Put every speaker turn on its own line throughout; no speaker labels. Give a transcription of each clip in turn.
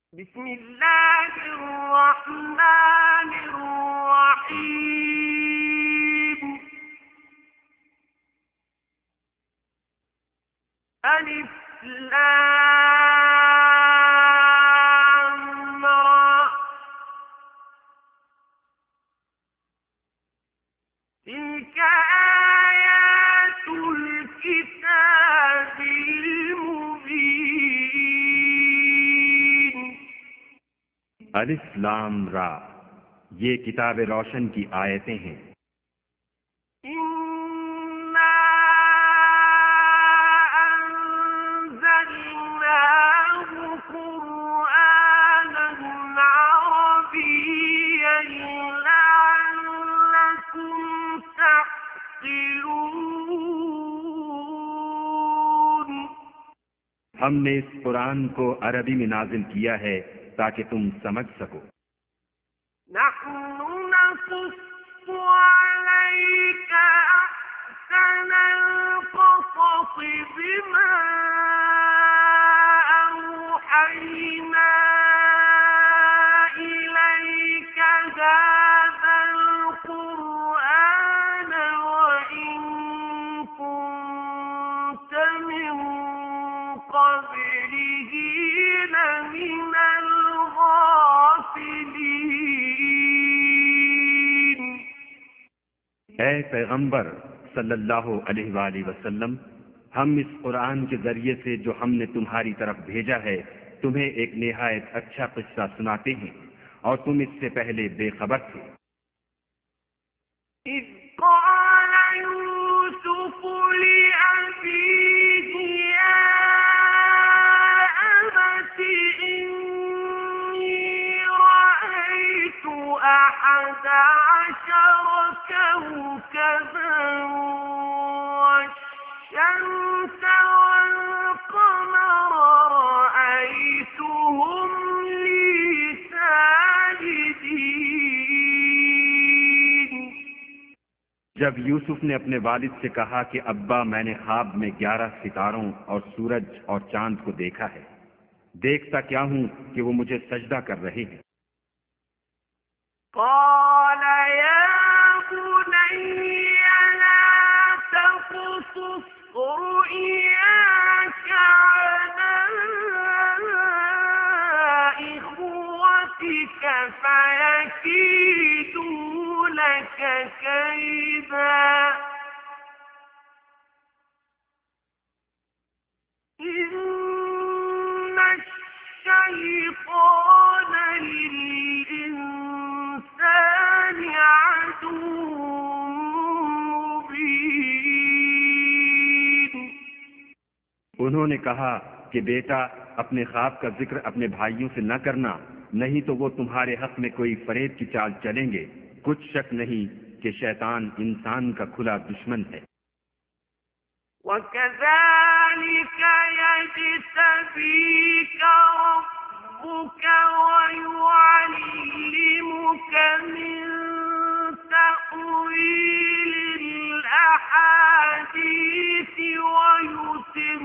बिस्मिल्लाहिर्रहमानिर्रहीम। अलिफ लाम रा। तिल्क आयातुल किताबिल मुबीन।
अलिफ लाम रा, ये किताब रोशन की आयतें हैं।
इन्ना अंज़लनाहु क़ुरआनन अरबिय्यन लअल्लकुम तअक़िलून।
हमने इस कुरान को अरबी में नाजिल किया है ताकि तुम समझ सको।
नहनु नक़ुस्सु अलैका अहसनल क़ससि बिमा अवहयना इलैका हाज़ल क़ुरआन व इन कुन्त मिन क़ब्लिही लमिनल गाफ़िलीन।
ऐ पैगंबर सल्लल्लाहु अलैहि वसल्लम, हम इस कुरान के जरिए से जो हमने तुम्हारी तरफ भेजा है तुम्हें एक निहायत अच्छा किस्सा सुनाते हैं और तुम इससे पहले बेखबर थे।
إذ قال يوسف لأبيه يا أبت إني رأيت 11 كوكبا والشمس والقمر رأيتهم لي ساجدين।
जब यूसुफ ने अपने वालिद से कहा कि अब्बा, मैंने ख्वाब में 11 सितारों और सूरज और चांद को देखा है, देखता क्या हूं कि वो मुझे सजदा कर रहे हैं।
قال يا بني لا تقصص رؤياك على إخوتك فيكيدوا لك كيدا إن الشيطان للإنسان عدو مبين।
उन्होंने कहा कि बेटा, अपने ख्वाब का जिक्र अपने भाइयों से न करना, नहीं तो वो तुम्हारे हक में कोई फरेब की चाल चलेंगे। कुछ शक नहीं कि शैतान इंसान का खुला दुश्मन है।
وكذلك يجتبيك ربك ويعلمك من تأويل الأحاديث ويتم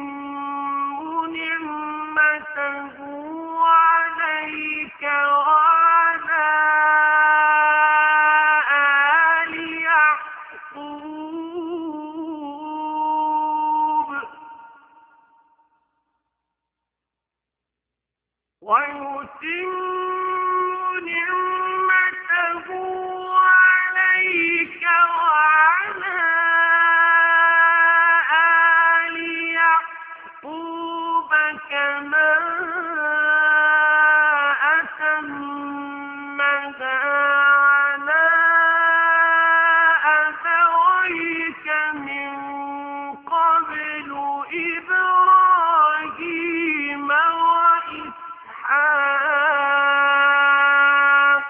نعمته عليك وعلى آل يعقوب ويتم نعمته عليك وعلى آل يعقوب كما أتمها على أبويك من قبل إبراهيم وإسحاق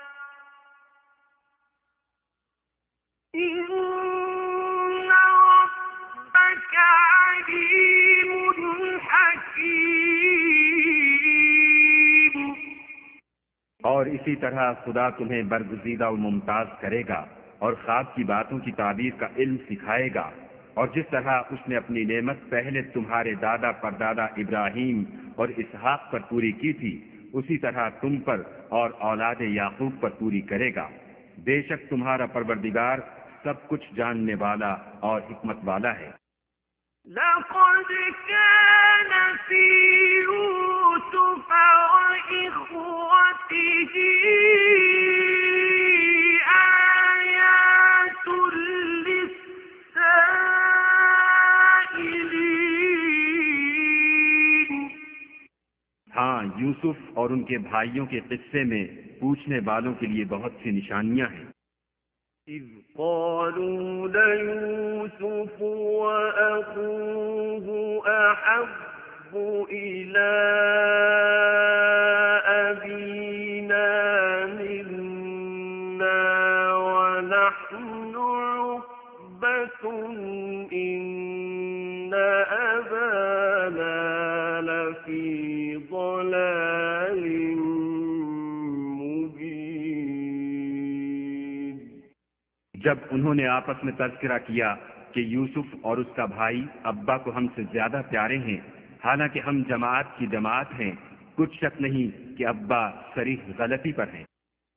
إن ربك عليم حكيم।
और इसी तरह खुदा तुम्हें बरगुज़ीदा और मुमताज करेगा और ख्वाब की बातों की ताबीर का इल्म सिखाएगा। और जिस तरह उसने अपनी नेमत पहले तुम्हारे दादा परदादा इब्राहिम और इसहाक पर पूरी की थी, उसी तरह तुम पर और औलाद याकूब पर पूरी करेगा। बेशक तुम्हारा परवरदिगार सब कुछ जानने वाला और हिकमत वाला है।
لقد كان في يوسف وإخوته آيات للسائلين।
हाँ, यूसुफ और उनके भाइयों के किस्से में पूछने वालों के लिए बहुत सी निशानियां हैं।
إذ قالوا ليوسف وأخوه أحب إلى أبينا منا ونحن عصبة إن أبانا لفي ضلال مبين।
जब उन्होंने आपस में तज़किरा किया कि यूसुफ और उसका भाई अब्बा को हमसे ज्यादा प्यारे हैं, हालांकि हम जमात की जमात हैं, कुछ शक नहीं कि अब्बा सरीह गलती पर हैं।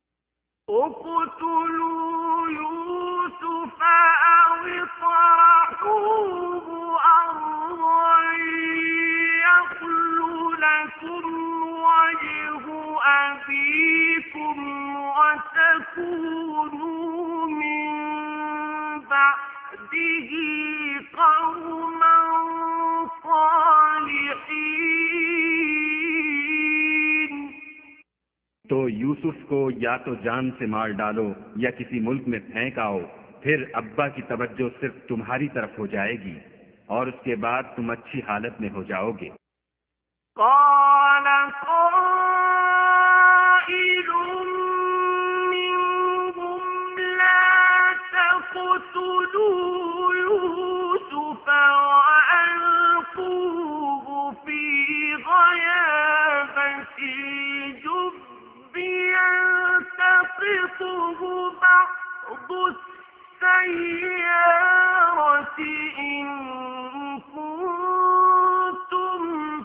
اقتلوا يوسف أو اطرحوه أرضا يخل لكم وجه أبيكم وتكونوا من بعده قوما صالحين।
तो यूसुफ को या तो जान से मार डालो या किसी मुल्क में फेंक आओ, फिर अब्बा की तवज्जो सिर्फ तुम्हारी तरफ हो जाएगी और उसके बाद तुम अच्छी हालत में हो जाओगे।
قال قائل منهم لا تقتلوا يوسف وألقوه في غيابة الجب يلتقطه بعض السيارة إن كنتم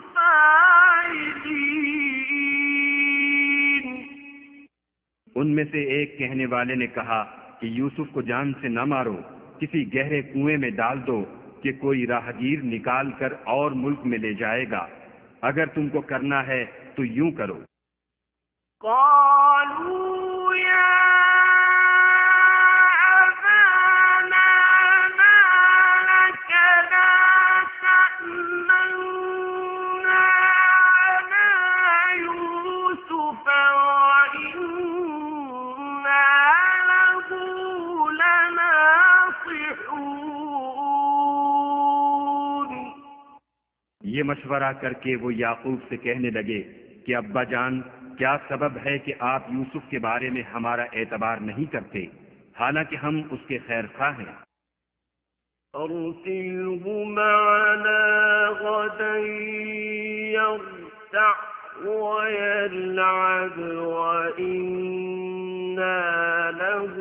فاعلين।
उनमें से एक कहने वाले ने कहा कि यूसुफ को जान से न मारो, किसी गहरे कुएं में डाल दो कि कोई राहगीर निकाल कर और मुल्क में ले जाएगा। अगर तुमको करना है तो यूं करो।
قالوا يا أبانا ما لك لا تأمنا على يوسف وإنا له لناصحون।
ये मशवरा करके वो याकूब से कहने लगे कि अब्बा जान, क्या सबब है कि आप यूसुफ के बारे में हमारा एतबार नहीं करते, हालांकि हम उसके खैर खा हैं।
أرسله معنا غدا يرتع ويلعب وإنا له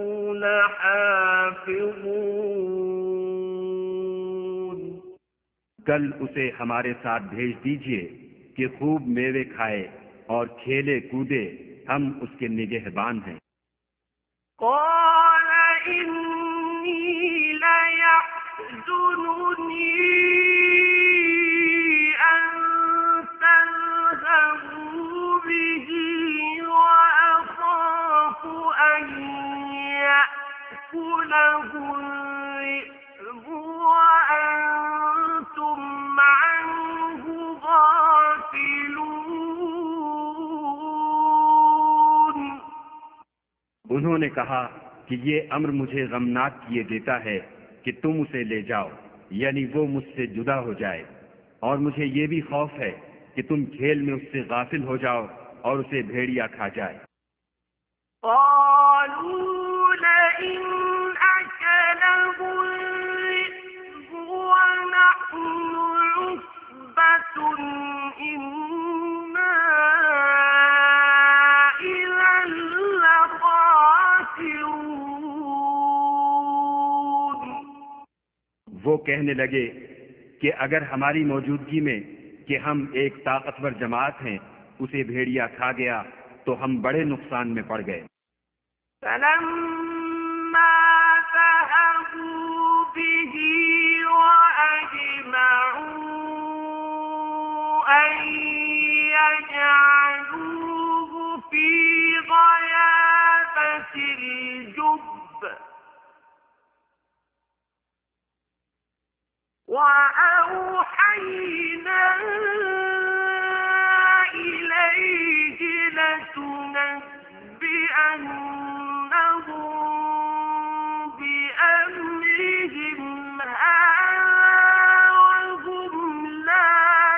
لحافظون।
कल उसे हमारे साथ भेज दीजिए कि खूब मेवे खाए और खेले कूदे, हम उसके निगहबान हैं।
قال إني ليحزنني أن تذهبوا به وأخاف أن يأكله الذئب وأنتم عنه غافلون।
उन्होंने कहा कि ये अम्र मुझे गमनाक किए देता है कि तुम उसे ले जाओ, यानी वो मुझसे जुदा हो जाए, और मुझे ये भी खौफ है कि तुम खेल में उससे गाफिल हो जाओ और उसे भेड़िया खा जाए।
قالوا لئن أكله الذئب ونحن عصبة إنا إذا لخاسرون।
वो कहने लगे कि अगर हमारी मौजूदगी में कि हम एक ताकतवर जमात हैं, उसे भेड़िया खा गया तो हम बड़े नुकसान में पड़ गए।
فلما ذهبوا به وأجمعوا أن يجعلوه في غيابة الجب وأوحينا إليه لتنبئنهم بأمرهم هذا وهم لا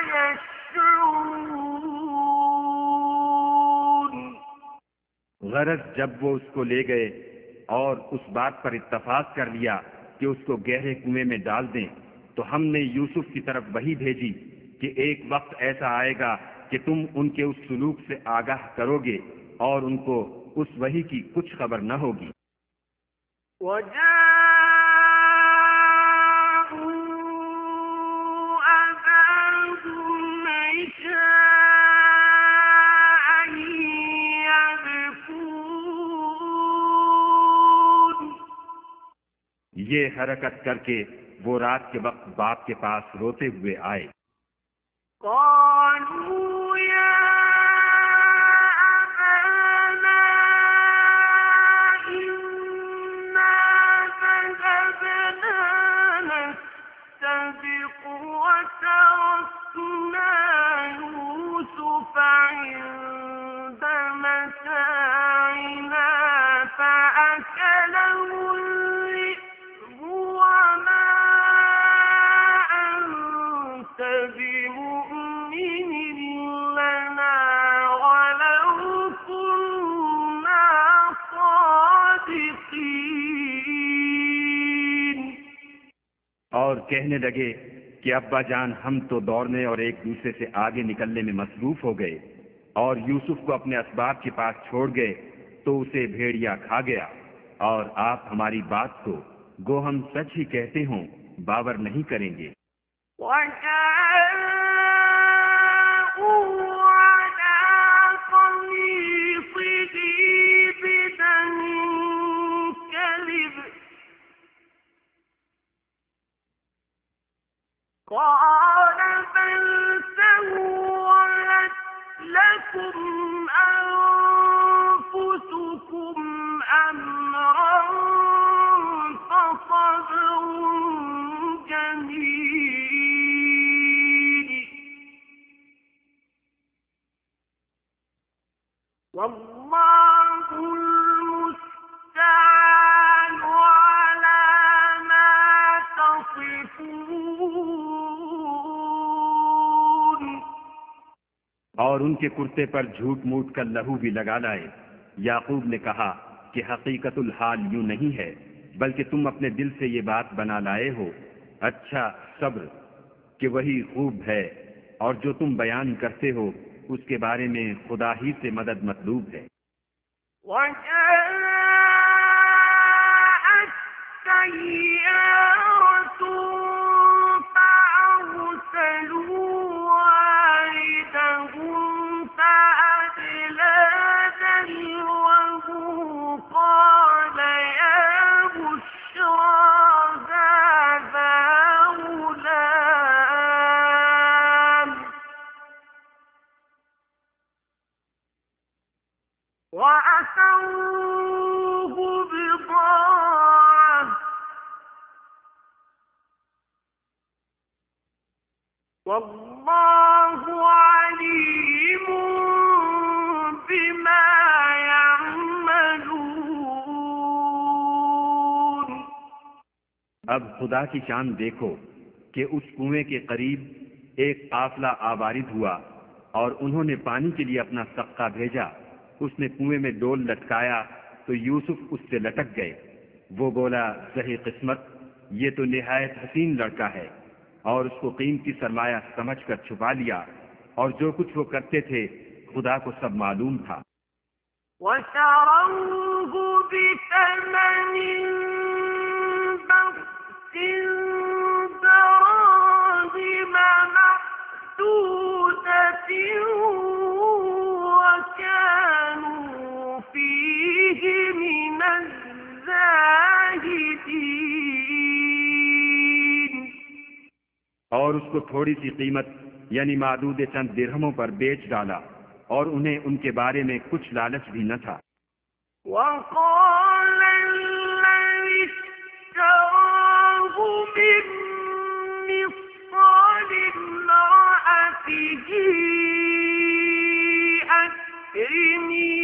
يشعرون।
गरज जब वो उसको ले गए और उस बात पर इत्तफाक कर लिया कि उसको गहरे कुएं में डाल दें, तो हमने यूसुफ की तरफ वही भेजी कि एक वक्त ऐसा आएगा कि तुम उनके उस सुलूक से आगाह करोगे और उनको उस वही की कुछ खबर न होगी। ये हरकत करके वो रात के वक्त बाप के पास रोते हुए आए।
قالوا يا أبانا إنا ذهبنا نستبق وتركنا يوسف عند متاعنا فأكله الذئب وما أنت بمؤمن لنا ولو كنا صادقين।
और कहने लगे कि अब्बा जान, हम तो दौड़ने और एक दूसरे से आगे निकलने में मसरूफ हो गए और यूसुफ को अपने असबाब के पास छोड़ गए तो उसे भेड़िया खा गया, और आप हमारी बात को गो हम सच ही कहते हों बावर नहीं करेंगे।
وجاءوا على قميصه بدم كذب قال بل سولت لكم أنفسكم أمرا فصبر جميل والله المستعان على ما تصفون।
और उनके कुर्ते पर झूठ मूठ का लहू भी लगा लाए। याकूब ने कहा कि हकीकतुल हाल यूं नहीं है, बल्कि तुम अपने दिल से ये बात बना लाए हो। अच्छा सब्र कि वही खूब है, और जो तुम बयान करते हो उसके बारे में खुदा ही से मदद मतलूब है।
وجاءت سيارة فأرسلوا واردهم فأدلى دلوه قال يا بشرى هذا غلام وأسروه بضاعة والله عليم بما يعملون।
अब खुदा की शान देखो कि उस कुएं के करीब एक काफला आवारिद हुआ और उन्होंने पानी के लिए अपना सक्का भेजा। उसने कुएं में डोल लटकाया तो यूसुफ उससे लटक गए। वो बोला, सही किस्मत, ये तो निहायत हसीन लड़का है, और उसको कीमती सरमाया समझकर छुपा लिया, और जो कुछ वो करते थे खुदा को सब मालूम था।
وشروه بثمن بخس دراهم معدودة
और उसको थोड़ी सी कीमत यानी मादूद चंद दिरहमों पर बेच डाला, और उन्हें उनके बारे में कुछ लालच भी न था।
وقال الذي اشتراه من مصر لامرأته أكرمي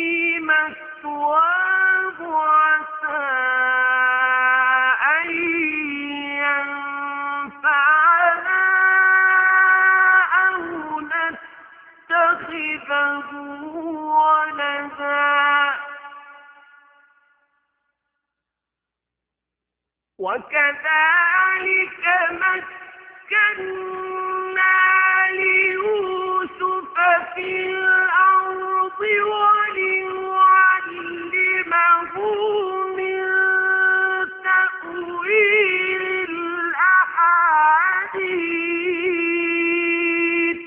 مثواه عسى أن ينفعنا أو نتخذه ولدا وكذلك مكنا ليوسف في الأرض ولنعلمه من تأويل الأحاديث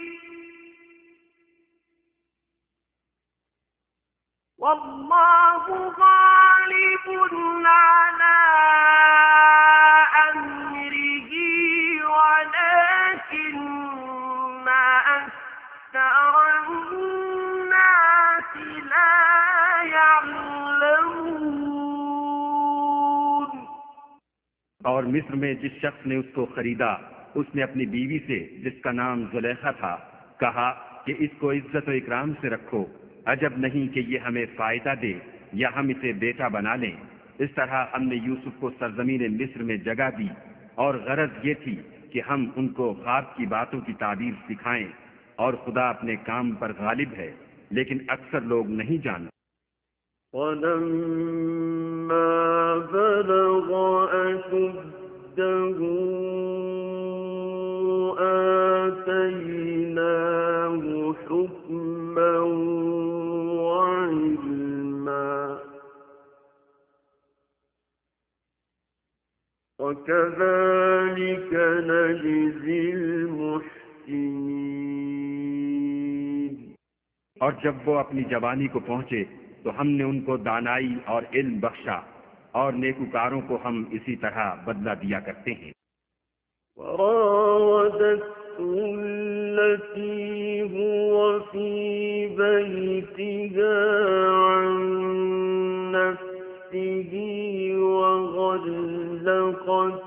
والله غالب على أمره ولكن أكثر الناس لا يعلمون।
और मिस्र में जिस शख्स ने उसको खरीदा, उसने अपनी बीवी से, जिसका नाम जुलेखा था, कहा कि इसको इज्जत और इकराम से रखो, अजब नहीं कि ये हमें फायदा दे या हम इसे बेटा बना लें। इस तरह हमने यूसुफ को सरजमीन मिस्र में जगह दी, और गरज ये थी कि हम उनको ख्वाब की बातों की ताबीर सिखाएं, और खुदा अपने काम पर गालिब है, लेकिन अक्सर लोग नहीं जानते।
وَلَمَّا بَلَغَ أَشُدَّهُ آتَيْنَاهُ حُكْمًا وَعِلْمًا وَكَذَلِكَ نَجْزِي الْمُحْسِنِينَ।
और जब वो अपनी जवानी को पहुंचे तो हमने उनको दानाई और इल्म बख्शा, और नेकुकारों को हम इसी तरह बदला दिया करते हैं।
وراودته التي هو في بيتها عن نفسه وغلقت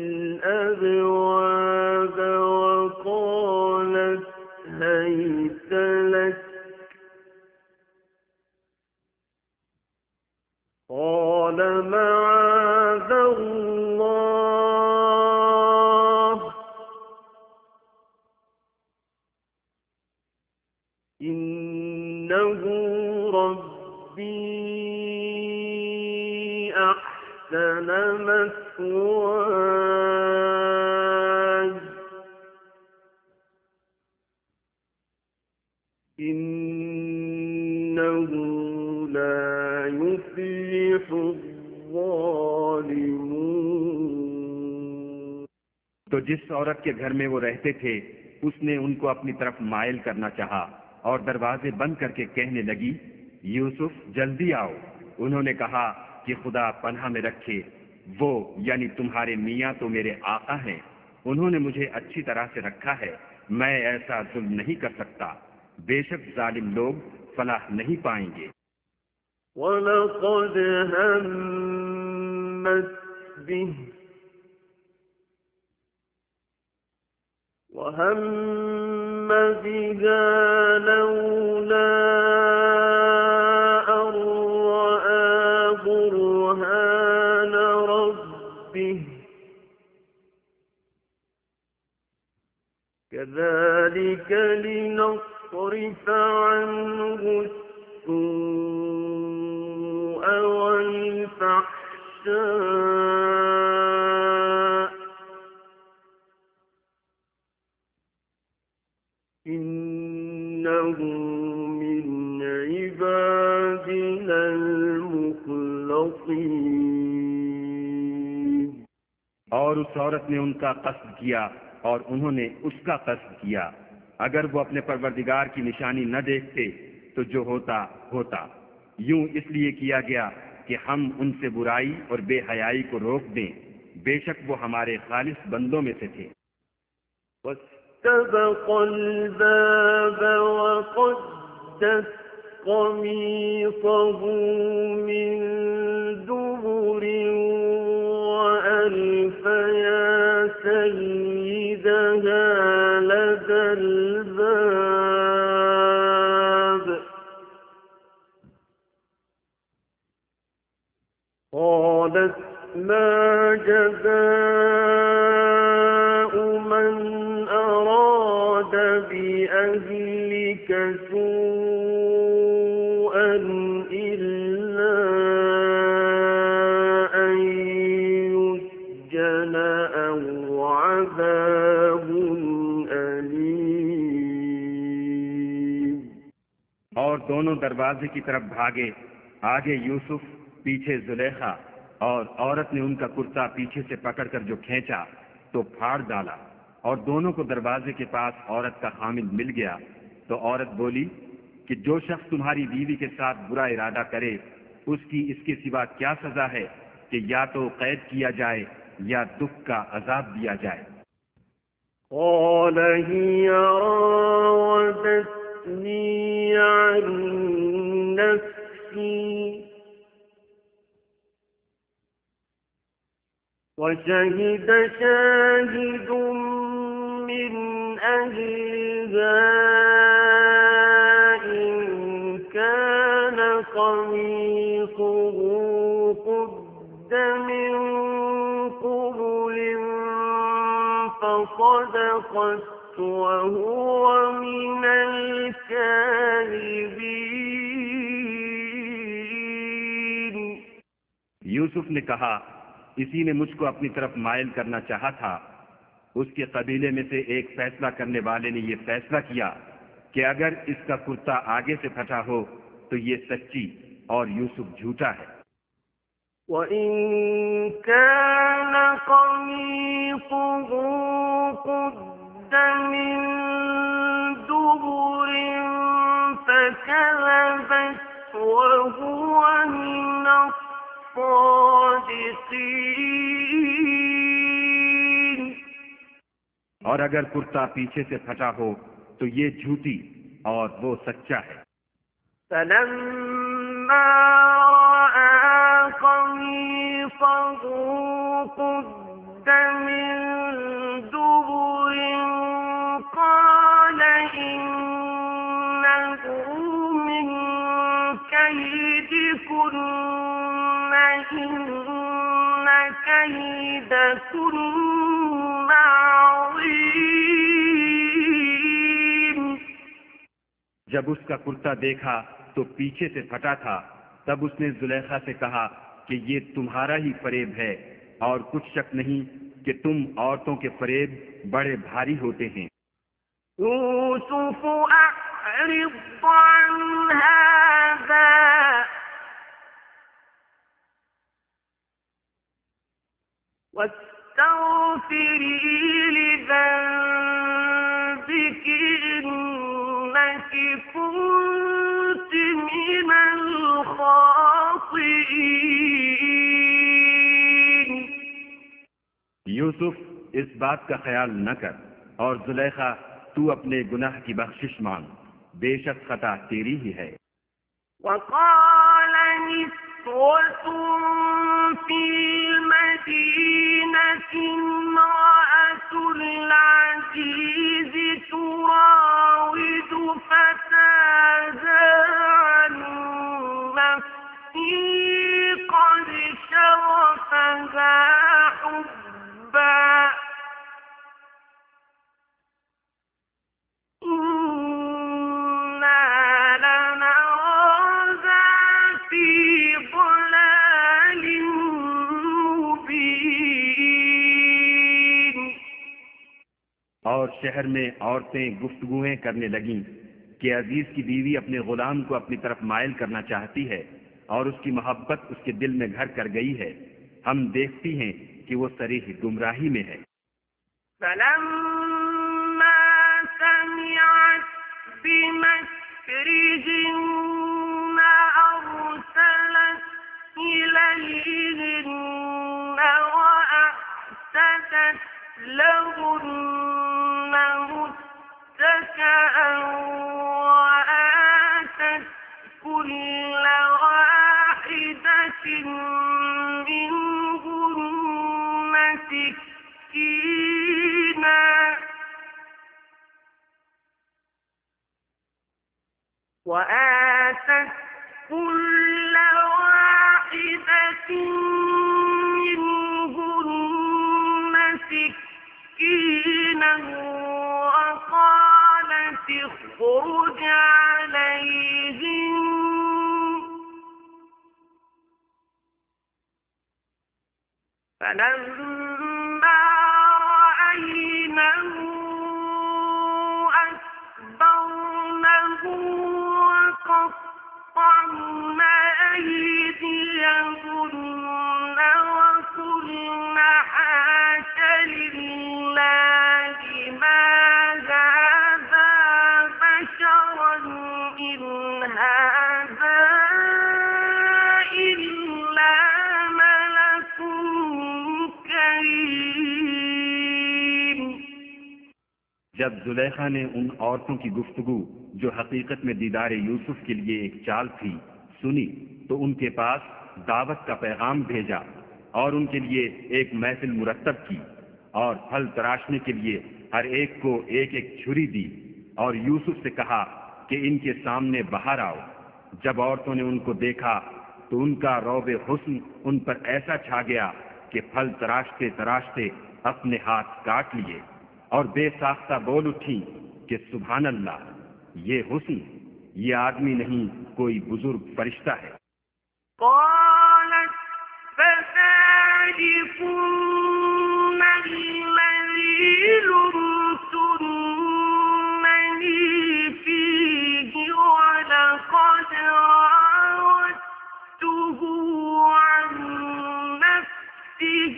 الأبواب وقالت هيت لك قال معاذ الله إنه ربي أحسن مثواي إنه لا يفلح الظالمون।
तो जिस औरत के घर में वो रहते थे, उसने उनको अपनी तरफ मायल करना चाहा और दरवाजे बंद करके कहने लगी, यूसुफ जल्दी आओ। उन्होंने कहा कि खुदा पनाह में रखे, वो यानी तुम्हारे मियाँ तो मेरे आका हैं, उन्होंने मुझे अच्छी तरह से रखा है, मैं ऐसा जुल्म नहीं कर सकता। बेशक जालिम लोग फलाह नहीं पाएंगे।
वलक़द हम्मत बिही وهم بها لولا أن رأى برهان ربه كذلك لنصرف عنه السوء والفحشاء إنه من عبادنا المخلصين।
और उस औरत ने उनका कस्द किया और उन्होंने उसका कस्द किया। अगर वो अपने परवरदिगार की निशानी न देखते तो जो होता होता। यूं इसलिए किया गया कि हम उनसे बुराई और बेहयाई को रोक दें। बेशक वो हमारे खालिस बंदों में से थे।
واستبق الباب وقدت قميصه من دبر وألف يا سيدها لدى الباب قالت ما جزاء من أراد بأهلك سوءا إلا أن يسجن أو عذاب أليم।
और दोनों दरवाजे की तरफ भागे, आगे यूसुफ, पीछे जुलेखा, और औरत ने उनका कुर्ता पीछे से पकड़कर जो खींचा तो फाड़ डाला, और दोनों को दरवाजे के पास औरत का हामिल मिल गया। तो औरत बोली कि जो शख्स तुम्हारी बीवी के साथ बुरा इरादा करे उसकी इसके सिवा क्या सजा है कि या तो कैद किया जाए या दुख का अजाब दिया जाए।
قال هي راودتني عن نفسي وشهد شاهد من أهلها إن كان قميصه قد من قبل فصدقت وهو من الكاذبين।
यूसुफ ने कहा, इसी ने मुझको अपनी तरफ मायल करना चाहा था। उसके कबीले में से एक फैसला करने वाले ने यह फैसला किया कि अगर इसका कुर्ता आगे से फटा हो तो ये सच्ची और यूसुफ झूठा है।
وَإِن كَانَ قَمِيصُهُ قُدَّ مِن دُبُرٍ فَكَذَبَتْ وَهُوَ مِنَ الصَّادِقِينَ।
और अगर कुर्ता पीछे से फटा हो तो ये झूठी और वो सच्चा है।
فَلَمَّا رَأَى قَمِيصَهُ قُدَّ مِن دُبُرٍ قَالَ إِنَّهُ مِن كَيْدِكُنَّ إِنَّ كَيْدَكُنَّ عَظِيمٌ।
जब उसका कुर्ता देखा तो पीछे से फटा था, तब उसने जुलेखा से कहा कि ये तुम्हारा ही फरेब है और कुछ शक नहीं कि तुम औरतों के फरेब बड़े भारी होते हैं।
يوسف أعرض عن هذا واستغفري لذنبك إنك كنت من الخاطئين।
यूसुफ, इस बात का ख्याल न कर, और जुलेखा, तू अपने गुनाह की बख्शिश मांग, बेशक खता तेरी ही है।
وقال نسوة في المدينة امرأة العزيز تراود فتاها عن نفسه قد شغفها حبا إنا لنراها في ضلال مبين।
और शहर में औरतें गुफ्तगुएं करने लगीं कि अजीज की बीवी अपने गुलाम को अपनी तरफ मायल करना चाहती है और उसकी मोहब्बत उसके दिल में घर कर गई है। हम देखती हैं कि वो सरीह गुमराही में है।
فلما سمعت بمكرهن أرسلت إليهن وأعتدت لهن منهن سكينا وآتت كل واحدة منهن سكينا وقالت اخرج عليهم فلما رأينه أكبرنه وقطعن أيديهن وقلن حاش لله ما هذا بشرا إن هذا إلا ملك كريم.
जब जुलेखा ने उन औरतों की गुफ्तगू जो हकीकत में दीदार यूसुफ के लिए एक चाल थी सुनी तो उनके पास दावत का पैगाम भेजा और उनके लिए एक महफिल मुरतब की और फल तराशने के लिए हर एक को एक एक छुरी दी और यूसुफ से कहा कि इनके सामने बाहर आओ। जब औरतों ने उनको देखा तो उनका रौबे हुस्न उन पर ऐसा छा गया कि फल तराशते तराशते अपने हाथ काट लिए और बेसाख्ता बोल उठी कि सुभान अल्लाह, ये हुस्न, ये आदमी नहीं कोई बुजुर्ग फरिश्ता है।
قالت فذلكن الذي لمتنني فيه ولقد راودته عن نفسه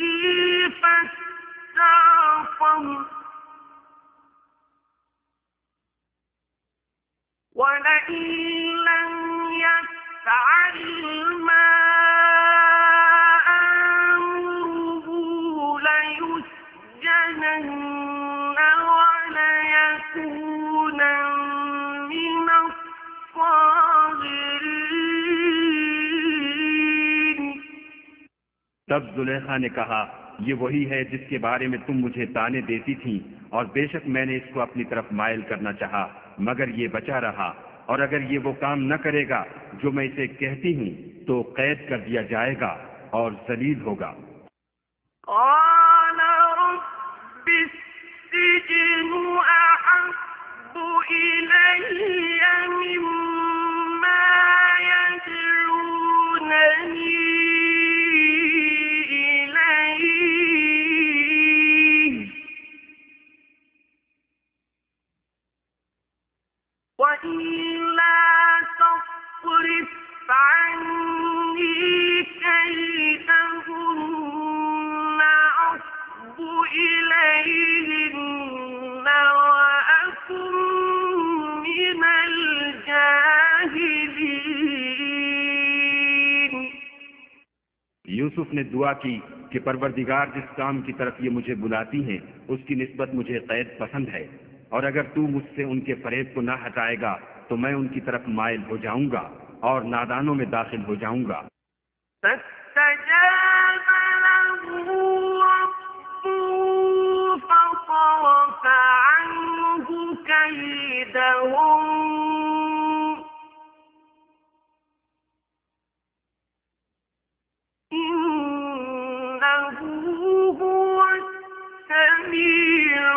فاستعصم ولئن لم يفعل ما آمره ليسجنن وليكونا من الصاغرين.
तब जुलेखा ने कहा, ये वही है जिसके बारे में तुम मुझे ताने देती थीं और बेशक मैंने इसको अपनी तरफ मायल करना चाहा मगर ये बचा रहा और अगर ये वो काम न करेगा जो मैं इसे कहती हूँ तो कैद कर दिया जाएगा और जलील होगा।
قال رب السجن أحب إلي مما يدعونني إليه وإلا تصرف عني كيدهن أصب إليهن وأكن من الجاهلين.
यूसुफ ने दुआ की कि परवरदिगार जिस काम की तरफ ये मुझे बुलाती हैं उसकी निस्बत मुझे कैद पसंद है और अगर तू मुझसे उनके फरेब को ना हटाएगा तो मैं उनकी तरफ मायल हो जाऊंगा और नादानों में दाखिल हो जाऊंगा।
فاستجاب له ربه فصرف عنه كيدهم إنه هو السميع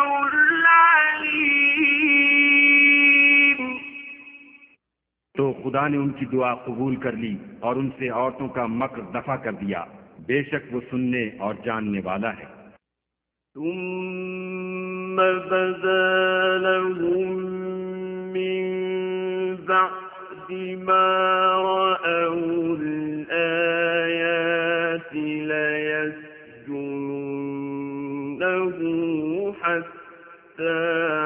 العليم.
तो खुदा ने उनकी दुआ कबूल कर ली और उनसे औरतों का मक्र दफा कर दिया, बेशक वो सुनने और जानने वाला है।
ثم بدا لهم من بعد ما رأوا الآيات ليسجننه حتى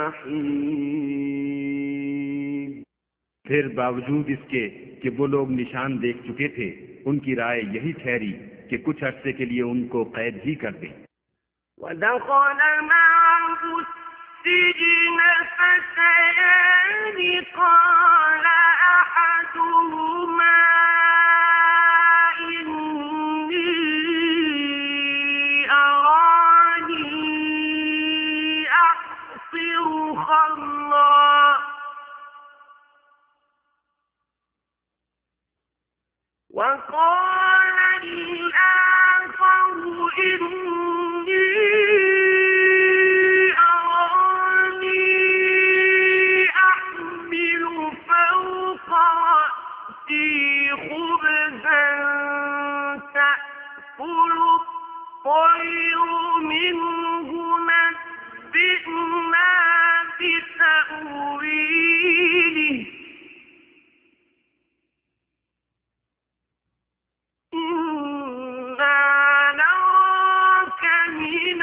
حين.
फिर बावजूद इसके कि वो लोग निशान देख चुके थे उनकी राय यही ठहरी कि कुछ अरसे के लिए उनको कैद ही कर दें।
ودخل معه السجن فتيان قال أحدهما إني وقال الآخر إني أراني أحمل فوق رأسي خبزا تأكل الطير منه نبئنا بتأويله إنا نراك من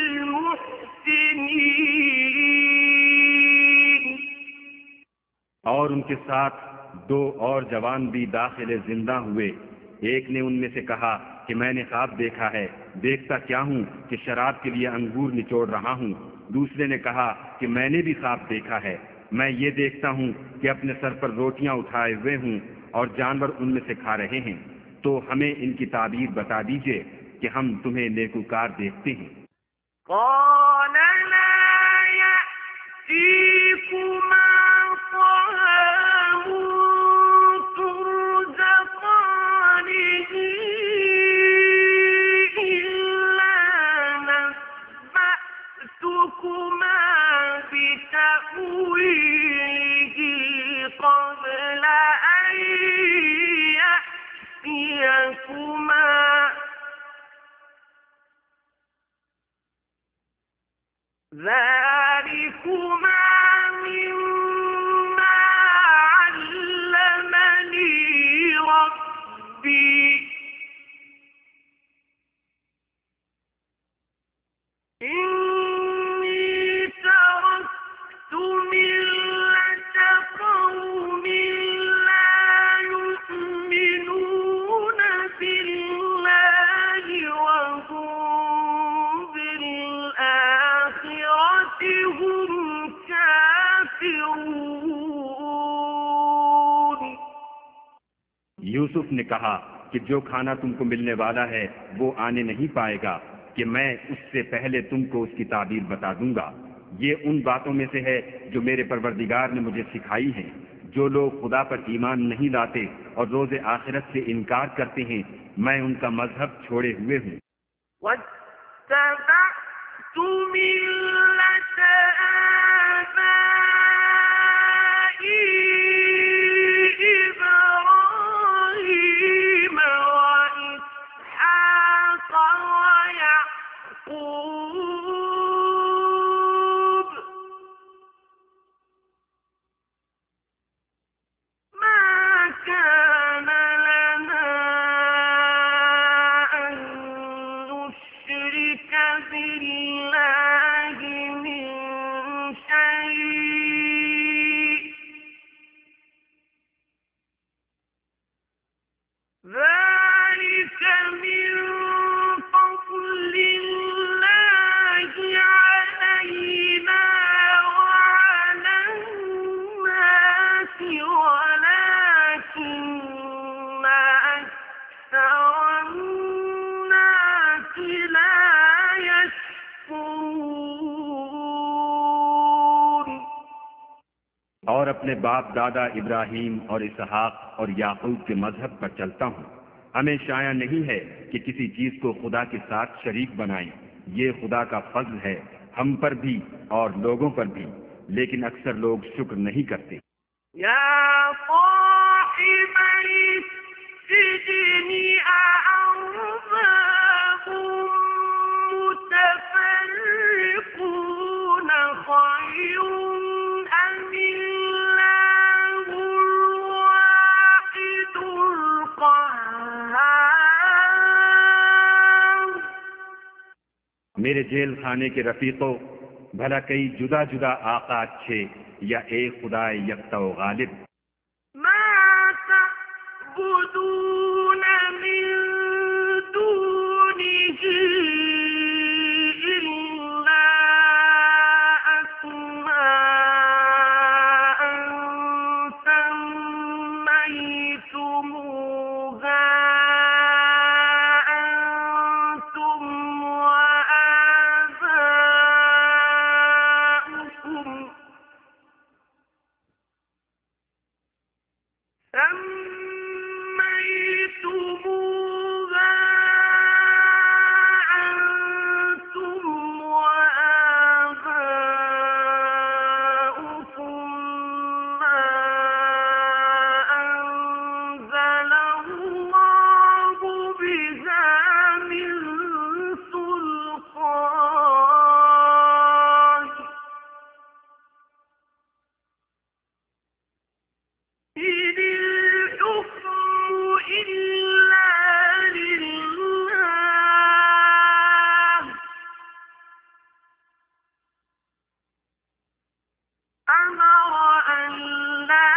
المحسنين।
और उनके साथ दो और जवान भी दाखिले जिंदा हुए। एक ने उनमें से कहा कि मैंने ख्वाब देखा है, देखता क्या हूँ कि शराब के लिए अंगूर निचोड़ रहा हूँ। दूसरे ने कहा कि मैंने भी ख्वाब देखा है, मैं ये देखता हूँ कि अपने सर पर रोटियां उठाए हुए हूँ और जानवर उनमें से खा रहे हैं। तो हमें इनकी ताबीर बता दीजिए कि हम तुम्हें नेकूकार देखते हैं।
قال لا يأتيكما طعام ترزقانه إلا نبأتكما بتأويله قبل أن يأتيكما ذلكما مما علمني ربي إني تركت ملة قوم لا يؤمنون بالله وهم بالآخرة هم كافرون।
यूसुफ ने कहा कि जो खाना तुमको मिलने वाला है वो आने नहीं पाएगा कि मैं उससे पहले तुमको उसकी ताबीर बता दूंगा। ये उन बातों में से है जो मेरे परवरदिगार ने मुझे सिखाई हैं। जो लोग खुदा पर ईमान नहीं लाते और रोज़े आखिरत से इनकार करते हैं, मैं उनका मजहब छोड़े हुए हूँ।
واتبعت ملة آبائي إبراهيم وإسحاق ويعقوب ما كان لنا أن نشرك بالله من شيء ذلك من فضل الله علينا وعلى الناس ولكن أكثر الناس لا يشكرون।
और अपने बाप दादा इब्राहिम और इसहाक और याकूब के मजहब पर चलता हूँ। हमें शाया नहीं है कि किसी चीज को खुदा के साथ शरीक बनाएं। ये खुदा का फजल है हम पर भी और लोगों पर भी, लेकिन अक्सर लोग शुक्र नहीं करते।
يا صاحبي السجن أأرباب متفرقون خير أم الله الواحد القهار।
मेरे जेल खाने के रफीकों, भला कई जुदा जुदा आका अच्छे या एक खुदा यकता व गालिब।
ما تعبدون من دونه إلا أسماء سميتموها أنتم وآباؤكم سميتموها أفتريتموها أنتم وآباؤكم ما أنزل الله بها من سلطان إن الحكم إلا لله أمر أن لا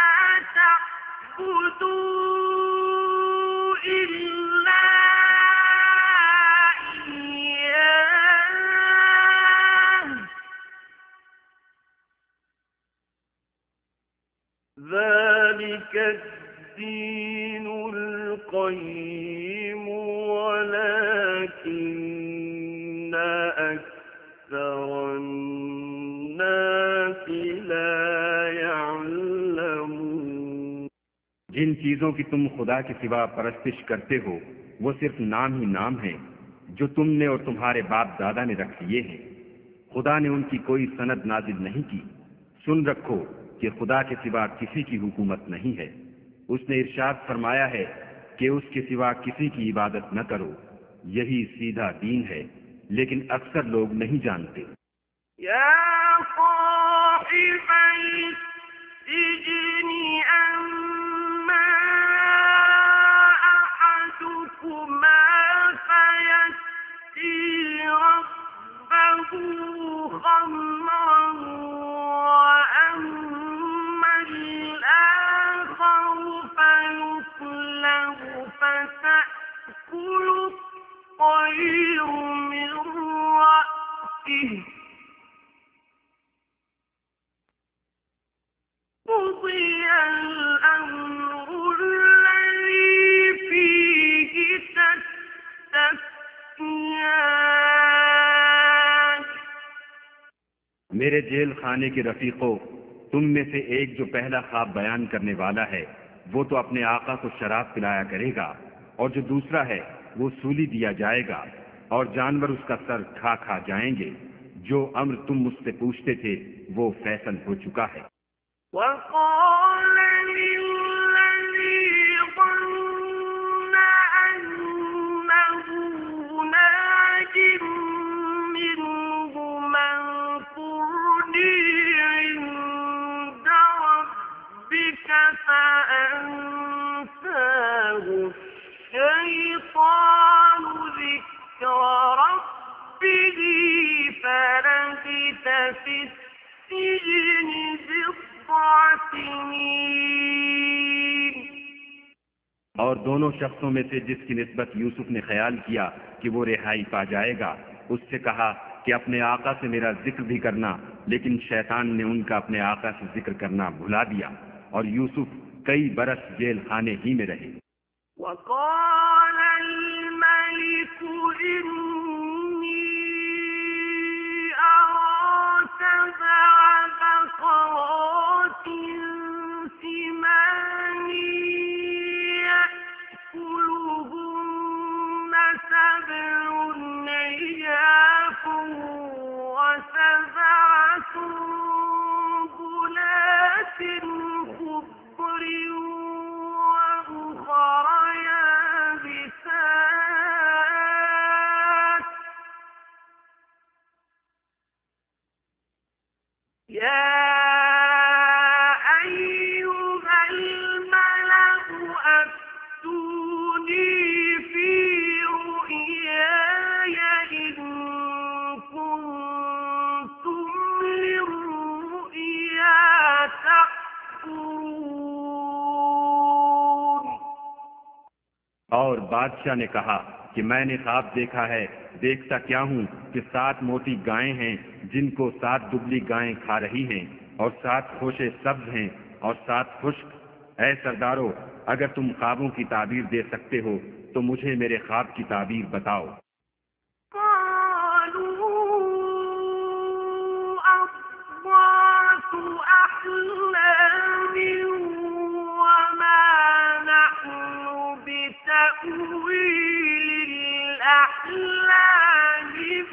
تعبدوا إلا إياه ذلك الدين القيم ولكن أكثر الناس لا يعلمون
जिन चीजों की तुम खुदा के सिवा परस्तिश करते हो वो सिर्फ नाम ही नाम है जो तुमने और तुम्हारे बाप दादा ने रख लिए हैं। खुदा ने उनकी कोई सनद नाजिल नहीं की। सुन रखो कि खुदा के सिवा किसी की हुकूमत नहीं है। उसने इरशाद फरमाया है कि उसके सिवा किसी की इबादत न करो। यही सीधा दीन है, लेकिन अक्सर लोग नहीं जानते।
يا صاحبي السجن أما أحدكما فيسقي ربه خمرا وأما الآخر فيصلب فتأكل الطير من رأسه قضي الأمر الذي فيه تستفتيان
मेरे जेल खाने के रफीकों, तुम में से एक जो पहला ख्वाब बयान करने वाला है वो तो अपने आका को शराब पिलाया करेगा, और जो दूसरा है वो सूली दिया जाएगा और जानवर उसका सर खा खा जाएंगे। जो अम्र तुम मुझसे पूछते थे वो फैसल हो चुका है।
وقال للذي ظن أنه ناج منه اذكرني عند ربك فأنساه الشيطان ذكر ربه فلبث في السجن بضع سنين
और दोनों शख्सों में से जिसकी निस्बत यूसुफ ने ख्याल किया कि वो रिहाई पा जाएगा, उससे कहा कि अपने आका से मेरा जिक्र भी करना, लेकिन शैतान ने उनका अपने आका से जिक्र करना भुला दिया और यूसुफ कई बरस जेल खाने ही में रहे।
وقال الملك إني أرى سبع بقرات سمان يأكلهن سبع عجاف وسبع سنبلات خضر وأخر يابسات يا أيها الملأ أفتوني في رؤياي إن كنتم للرؤيا تعبرون
और बादशाह ने कहा कि मैंने ख्वाब देखा है, देखता क्या हूँ कि 7 मोटी गायें हैं जिनको 7 दुबली गायें खा रही हैं, और 7 खोशे सब्ज हैं और 7 खुश्क। ऐ सरदारों, अगर तुम ख्वाबों की ताबीर दे सकते हो तो मुझे मेरे ख्वाब की ताबीर बताओ।
قالوا أضغاث أحلام وما نحن بتأويل الله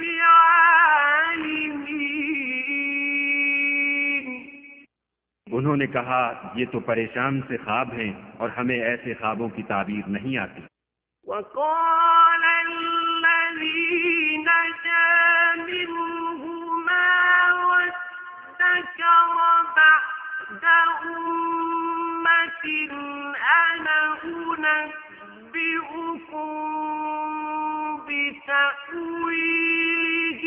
بعالمين.
उन्होंने कहा, ये तो परेशान से ख्वाब हैं और हमें ऐसे ख्वाबों की ताबीर नहीं आती।
وقال الذي نجا منهما وادكر بعد أمة أنا أنبئكم بتأويله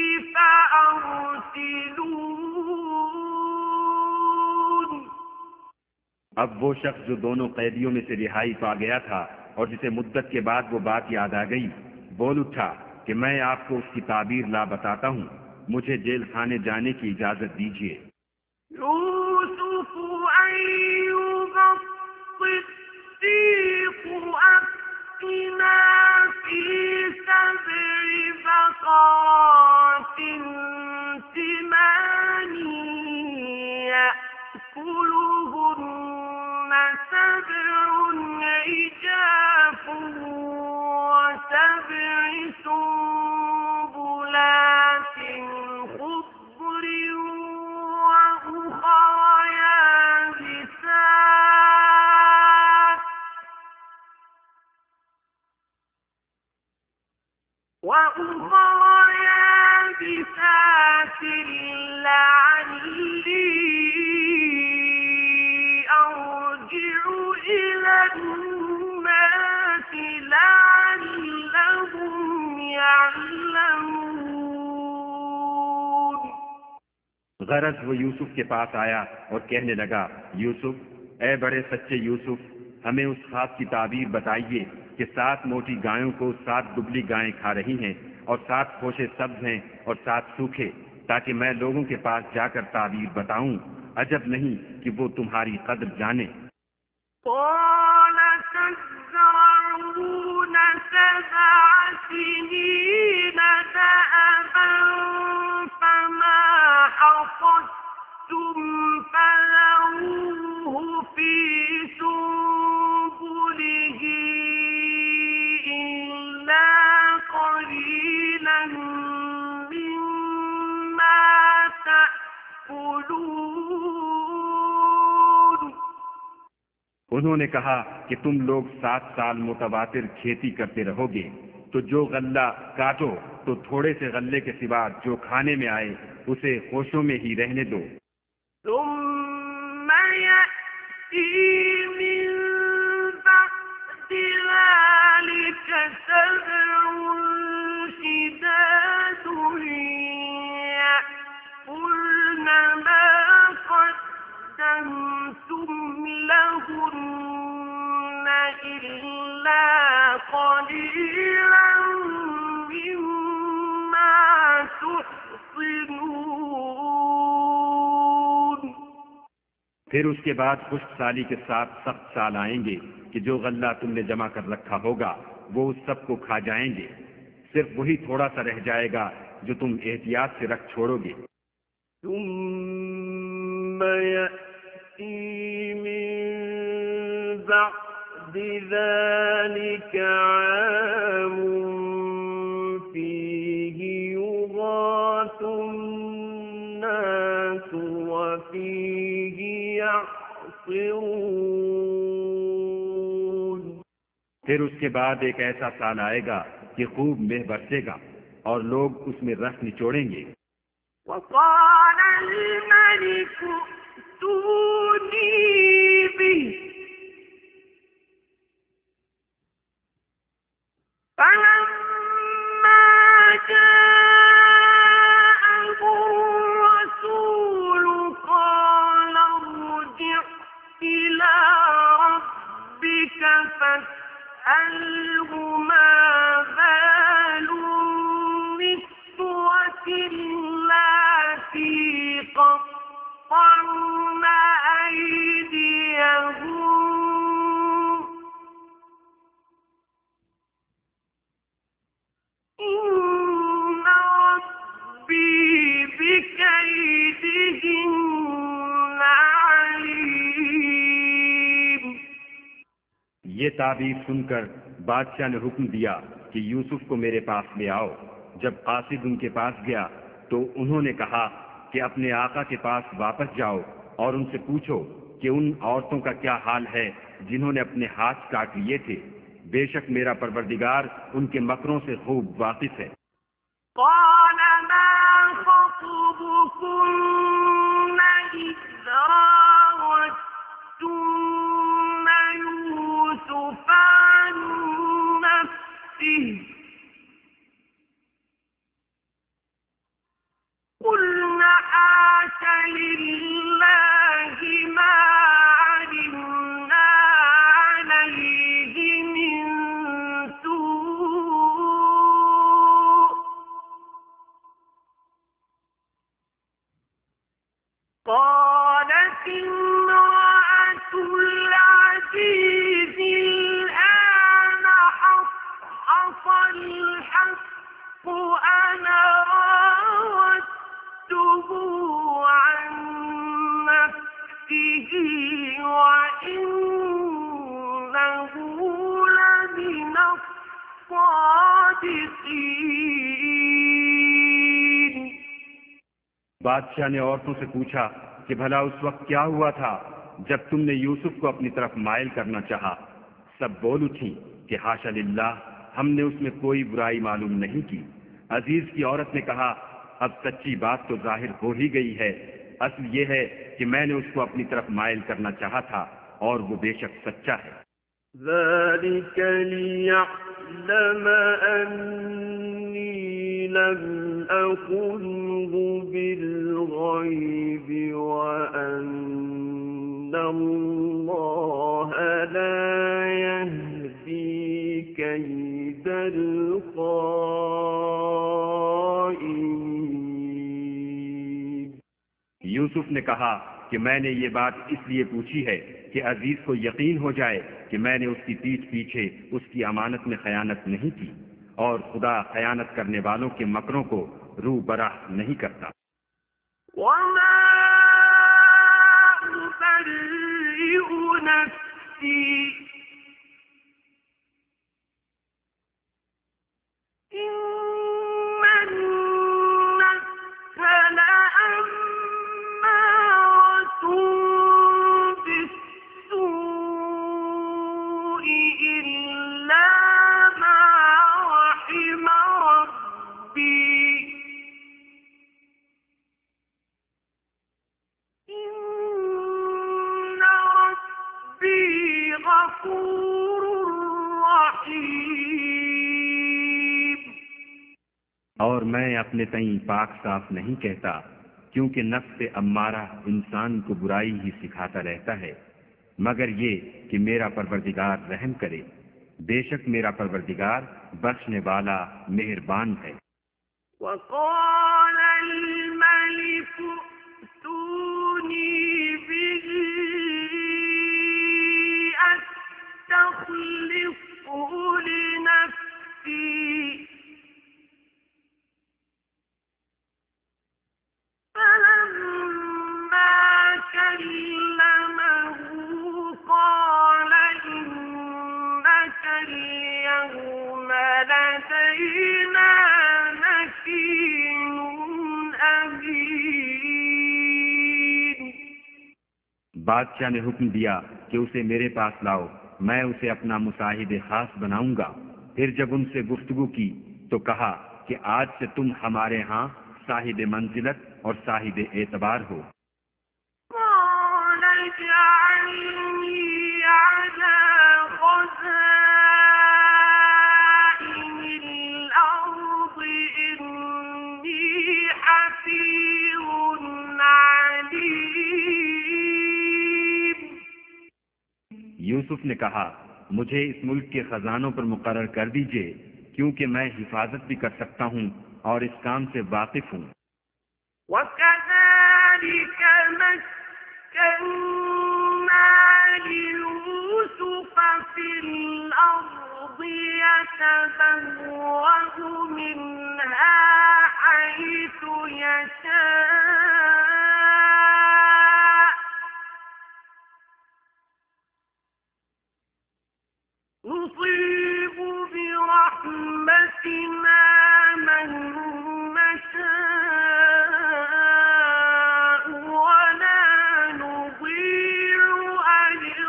فأرسلون.
अब वो शख्स जो दोनों कैदियों में से रिहाई पा गया था और जिसे मुद्दत के बाद वो बात याद आ गई, बोल उठा कि मैं आपको उसकी ताबीर ला बताता हूँ, मुझे जेल खाने जाने की इजाजत दीजिए।
يوسف أيها الصديق أفتنا في 7 بقرات سمان يأكلهن 7 عجاف و7 سنبلات خضر وأخرى يابسات لعلي أرجع إلى الناس لعلهم يعلمون.
गरज वो यूसुफ के पास आया और कहने लगा, यूसुफ, ए बड़े सच्चे यूसुफ, हमें उस ख्वाब की ताबीर बताइए कि 7 मोटी गायों को 7 दुबली गायें खा रही हैं और 7 खोशे सब्ज हैं और 7 सूखे, ताकि मैं लोगों के पास जाकर ताबीर बताऊं। अजब नहीं कि वो तुम्हारी कद्र जाने।
قال تزرعون 7 سنين دأبا فما حصدتم فذروه في سنبله إلا قليلا مما تأكلون.
उन्होंने कहा कि तुम लोग 7 साल मुतवातिर खेती करते रहोगे, तो जो गल्ला काटो तो थोड़े से गल्ले के सिवा जो खाने में आए उसे होशों में ही रहने दो।
ثم يأتي من بعد ذلك 7 شداد يأكلن ما قدمتم لهن إلا قليلا مما تحصنون.
फिर उसके बाद खुश्क साली के साथ सख्त साल आएंगे कि जो गल्ला तुमने जमा कर रखा होगा वो उस सब को खा जाएंगे, सिर्फ वही थोड़ा सा रह जाएगा जो तुम एहतियात से रख छोड़ोगे।
ثم يأتي من بعد ذلك عام فيه يغاث الناس وفيه يعصرون.
फिर उसके बाद एक ऐसा साल आएगा कि खूब मेह बरसेगा और लोग उसमें रस निचोड़ेंगे।
وقال الملك ائتوني به فلما جاءه الرسول قال ارجع إلى ربك فاسأله ما بال النسوة اللاتي قطعن أيديهن إن ربي بكيدهن عليم.
ये ताबीर सुनकर बादशाह ने हुक्म दिया कि कि यूसुफ को मेरे पास ले आओ। जब कासिद उनके पास गया तो उन्होंने कहा कि अपने आका के पास वापस जाओ और उनसे पूछो कि उन औरतों का क्या हाल है जिन्होंने अपने हाथ काट लिए थे। बेशक मेरा परवरदिगार उनके मकरों से खूब वाकिफ है।
قال ما خطبكن إذ راوتن يوسف عن نفسه قلن حاش لله ما علمنا عليه من سوء قالت امرأة العزيز الآن حصحص الحق أنا راودته عن نفسه وإنه لمن الصادقين।
बादशाह ने औरतों से पूछा कि भला उस वक्त क्या हुआ था जब तुमने यूसुफ को अपनी तरफ माइल करना चाहा। सब बोल उठी कि हाशा लिल्लाह, हमने उसमें कोई बुराई मालूम नहीं की। अजीज की औरत ने कहा, अब सच्ची बात तो जाहिर हो ही गई है। असल ये है कि मैंने उसको अपनी तरफ माइल करना चाहा था और वो बेशक सच्चा है।
ذلك ليعلم أني لم أخنه بالغيب وأن الله لا يهدي كيد الخائنين।
यूसुफ ने कहा कि मैंने ये बात इसलिए पूछी है कि अजीज को यकीन हो जाए कि मैंने उसकी पीठ पीछे उसकी अमानत में खयानत नहीं की और खुदा खयानत करने वालों के मकरों को रू बराह नहीं करता।
وما أبرئ نفسي إن النفس لأمارة بالسوء إلا ما رحم ربي إن ربي غفور رحيم।
और मैं अपने तई पाक साफ नहीं कहता, क्योंकि नफ्स अम्मारा इंसान को बुराई ही सिखाता रहता है, मगर ये कि मेरा परवरदिगार रहम करे। बेशक मेरा परवरदिगार बख्शने वाला मेहरबान है।
وقال الملك ائتوني به أستخلصه لنفسي فلما كلمه قال إنك اليوم لدينا مكين أمين।
बादशाह ने हुक्म दिया कि उसे मेरे पास लाओ, मैं उसे अपना मुसाहिब खास बनाऊंगा। फिर जब उनसे गुफ्तगू की तो कहा कि आज से तुम हमारे यहाँ साहिब मंजिलत और साहिब एतबार हो।
قال اجعلني على خزائن الأرض إني حفيظ عليم।
यूसुफ ने कहा, मुझे इस मुल्क के खजानों पर मुकर्रर कर दीजिए, क्योंकि मैं हिफाजत भी कर सकता हूँ और इस काम से वाकिफ हूँ।
وكذلك مكنا ليوسف في الأرض يتبوأ منها حيث يشاء نصيب برحمتنا بآياتنا من نشاء ولا نضيع أجر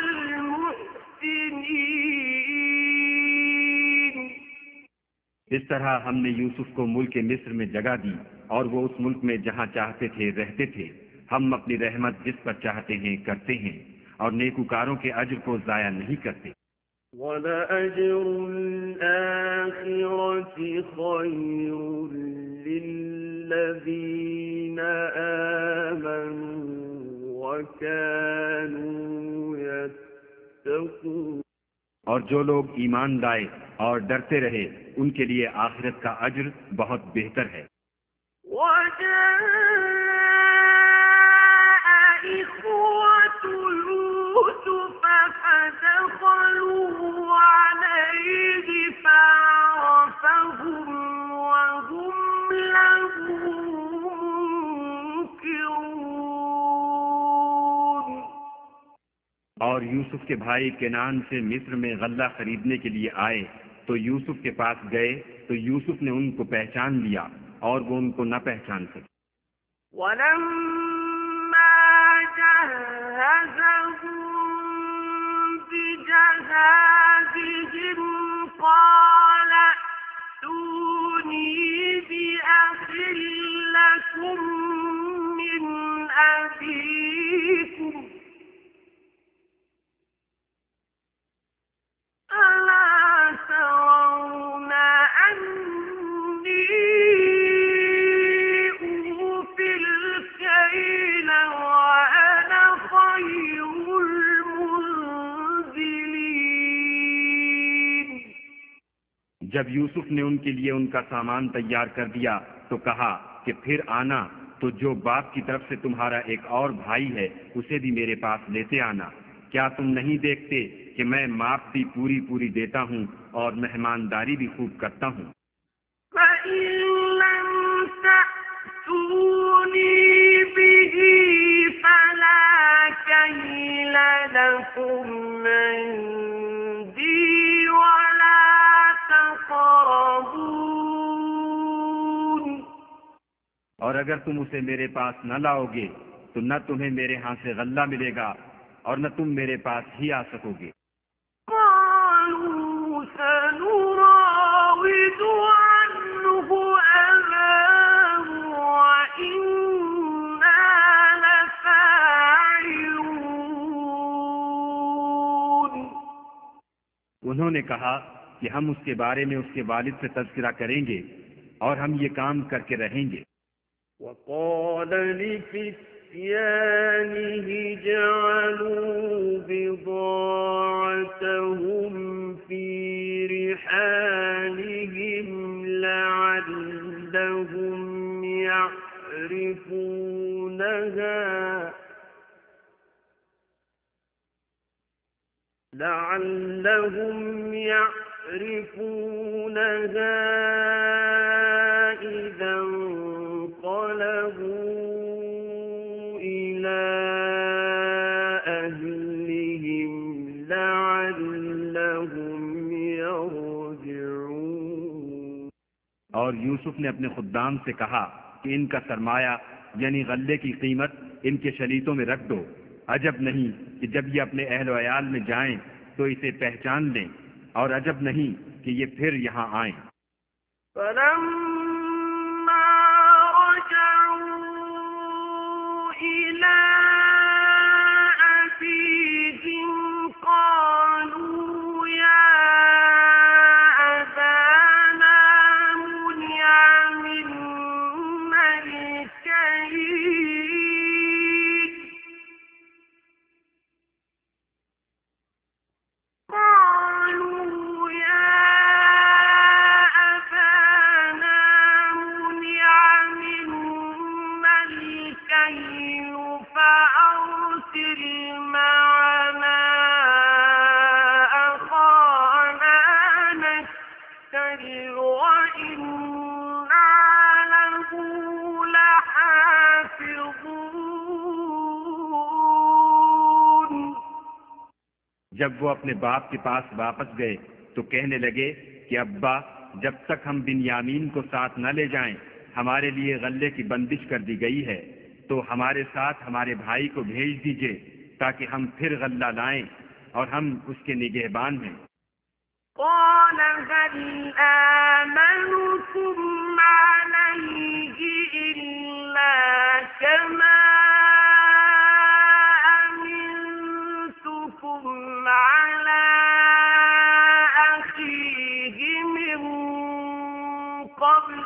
المحسنين.
इस तरह हमने यूसुफ को मुल्क मिस्र में जगह दी और वो उस मुल्क में जहाँ चाहते थे रहते थे। हम अपनी रहमत जिस पर चाहते हैं करते हैं और नेकुकारों के अज्र को जाया नहीं करते।
وَلَأَجْرُ الْآخِرَةِ خَيْرٌ لِّلَّذِينَ آمَنُوا وَكَانُوا يَتَّقُونَ।
और जो लोग ईमान लाए और डरते रहे उनके लिए आखिरत का अज्र बहुत बेहतर है।
وجاء إخوة يوسف فدخلوا عليه فعرفهم وهم له منكرون.
और यूसुफ के भाई केनान से मिस्र में गल्ला खरीदने के लिए आए तो यूसुफ के पास गए तो यूसुफ ने उनको पहचान लिया और वो उनको न पहचान सके।
ولما جهزهم بجهازهم قال ائتوني بأخ لكم من أبيكم ألا ترون أني أوفي الكيل وأنا خير المنزلين.
जब यूसुफ ने उनके लिए उनका सामान तैयार कर दिया तो कहा कि फिर आना तो जो बाप की तरफ से तुम्हारा एक और भाई है उसे भी मेरे पास लेते आना। क्या तुम नहीं देखते कि मैं माप भी पूरी पूरी देता हूँ और मेहमानदारी भी खूब करता हूँ।
فإن لم تأتوني به فلا كيل لكم عندي ولا تقربون.
और अगर तुम उसे मेरे पास न लाओगे तो न तुम्हें मेरे यहाँ से गल्ला मिलेगा और न तुम मेरे पास ही आ सकोगे।
قالوا سنراود عنه أباه وإنا لفاعلون.
उन्होंने कहा कि हम उसके बारे में उसके वालिद से तज़किरा करेंगे और हम ये काम करके रहेंगे।
وقال لفتيانه جعلوا بضاعتهم في رحالهم لعلهم يعرفونها إذا انقلبوا إلى أهلهم لعلهم يرجعون.
और यूसुफ ने अपने खुद्दाम से कहा कि इनका सरमाया यानी गल्ले की कीमत इनके शरीतों में रख दो। अजब नहीं कि जब ये अपने अहल वयाल में जाएं तो इसे पहचान लें और अजब नहीं कि ये फिर यहाँ आएं।
فلما رجعوا إلى أبيهم قالوا يا أبانا منع منا الكيل قالوا يا أبانا منع منا الكيل فأرسل معنا أخانا نكتل وإنا له لحافظون.
जब वो अपने बाप के पास वापस गए तो कहने लगे कि अब्बा जब तक हम बिन्यामीन को साथ न ले जाएं, हमारे लिए गल्ले की बंदिश कर दी गई है, तो हमारे साथ हमारे भाई को भेज दीजिए ताकि हम फिर गल्ला लाएं और हम उसके निगहबान हैं।
قال هل آمنكم عليه إلا كما أمنتكم على أخيه من قبل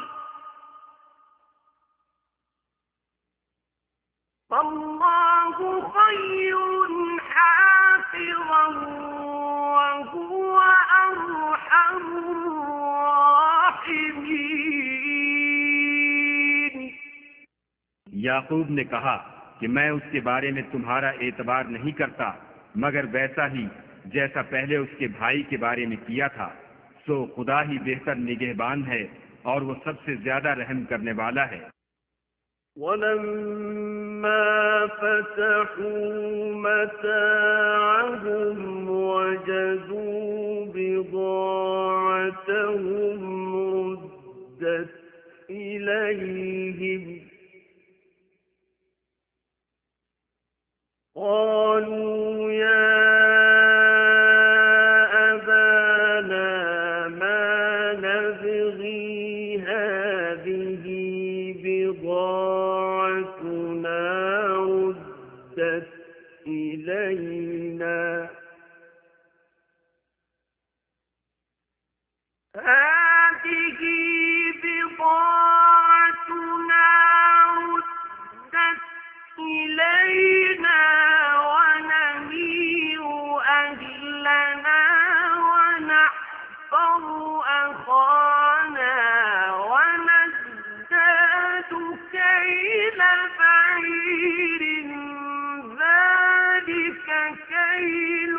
فالله خير حافظا وهو أرحم الراحمين।
याकूब ने कहा कि मैं उसके बारे में तुम्हारा एतबार नहीं करता मगर वैसा ही जैसा पहले उसके भाई के बारे में किया था। सो खुदा ही बेहतर निगहबान है और वो सबसे ज्यादा रहम करने वाला है।
ولما فتحوا متاعهم وجدوا بضاعتهم ردت إليهم قالوا يا أبانا ما نبغي هذه بضاعتنا ردت إلينا
هذه بضاعتنا ردت إلينا ونمير أهلنا ونحفظ أخانا ونزداد كيل بعير ذلك كيل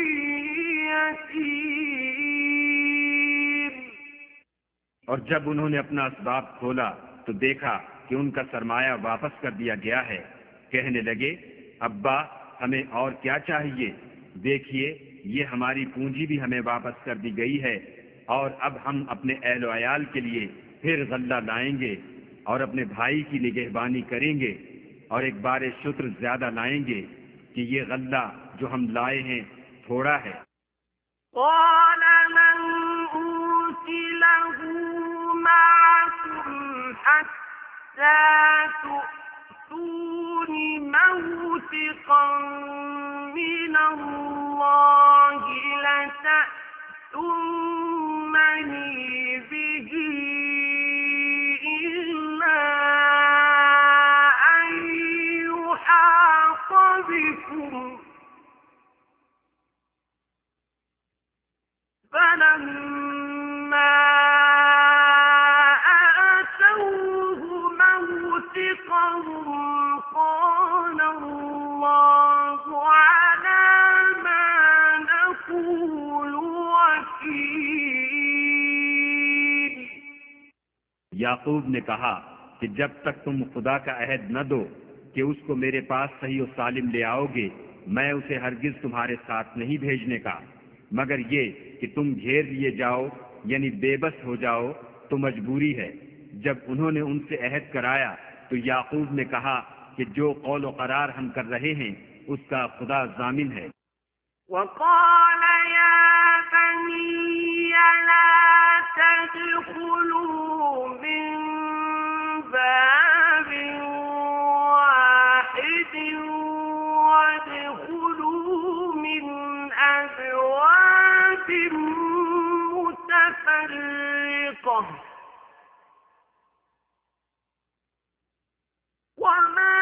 يسير।
और जब उन्होंने अपना असबाब खोला तो देखा कि उनका सरमाया वापस कर दिया गया है। कहने लगे, अब्बा हमें और क्या चाहिए? देखिए ये हमारी पूंजी भी हमें वापस कर दी गई है और अब हम अपने अहल अयाल के लिए फिर गल्ला लाएंगे और अपने भाई की निगहबानी करेंगे और एक बार शुक्र ज्यादा लाएंगे कि ये गल्ला जो हम लाए हैं थोड़ा है।
قال من أرسله معكم حتى تؤتون موثقا من الله لتأتونني به إلا أن يحاط بكم فلما آتوه موثقهم قال الله على ما نقول وكيل।
याकूब ने कहा कि जब तक तुम खुदा का अहद न दो कि उसको मेरे पास सही और सालिम ले आओगे, मैं उसे हरगिज तुम्हारे साथ नहीं भेजने का, मगर ये कि तुम घेर लिए जाओ यानी बेबस हो जाओ तो मजबूरी है। जब उन्होंने उनसे अहद कराया तो याकूब ने कहा कि जो कौल और करार हम कर रहे हैं उसका खुदा जामिन है।
وقال يا بني لا تدخلوا من باب واحد وادخلوا من أبواب متفرقة وما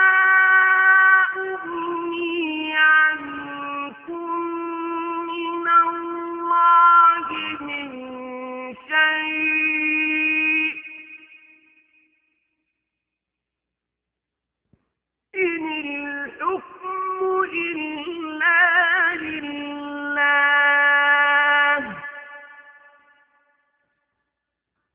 أغني عنكم من الله من شيء إن الحكم إلا لله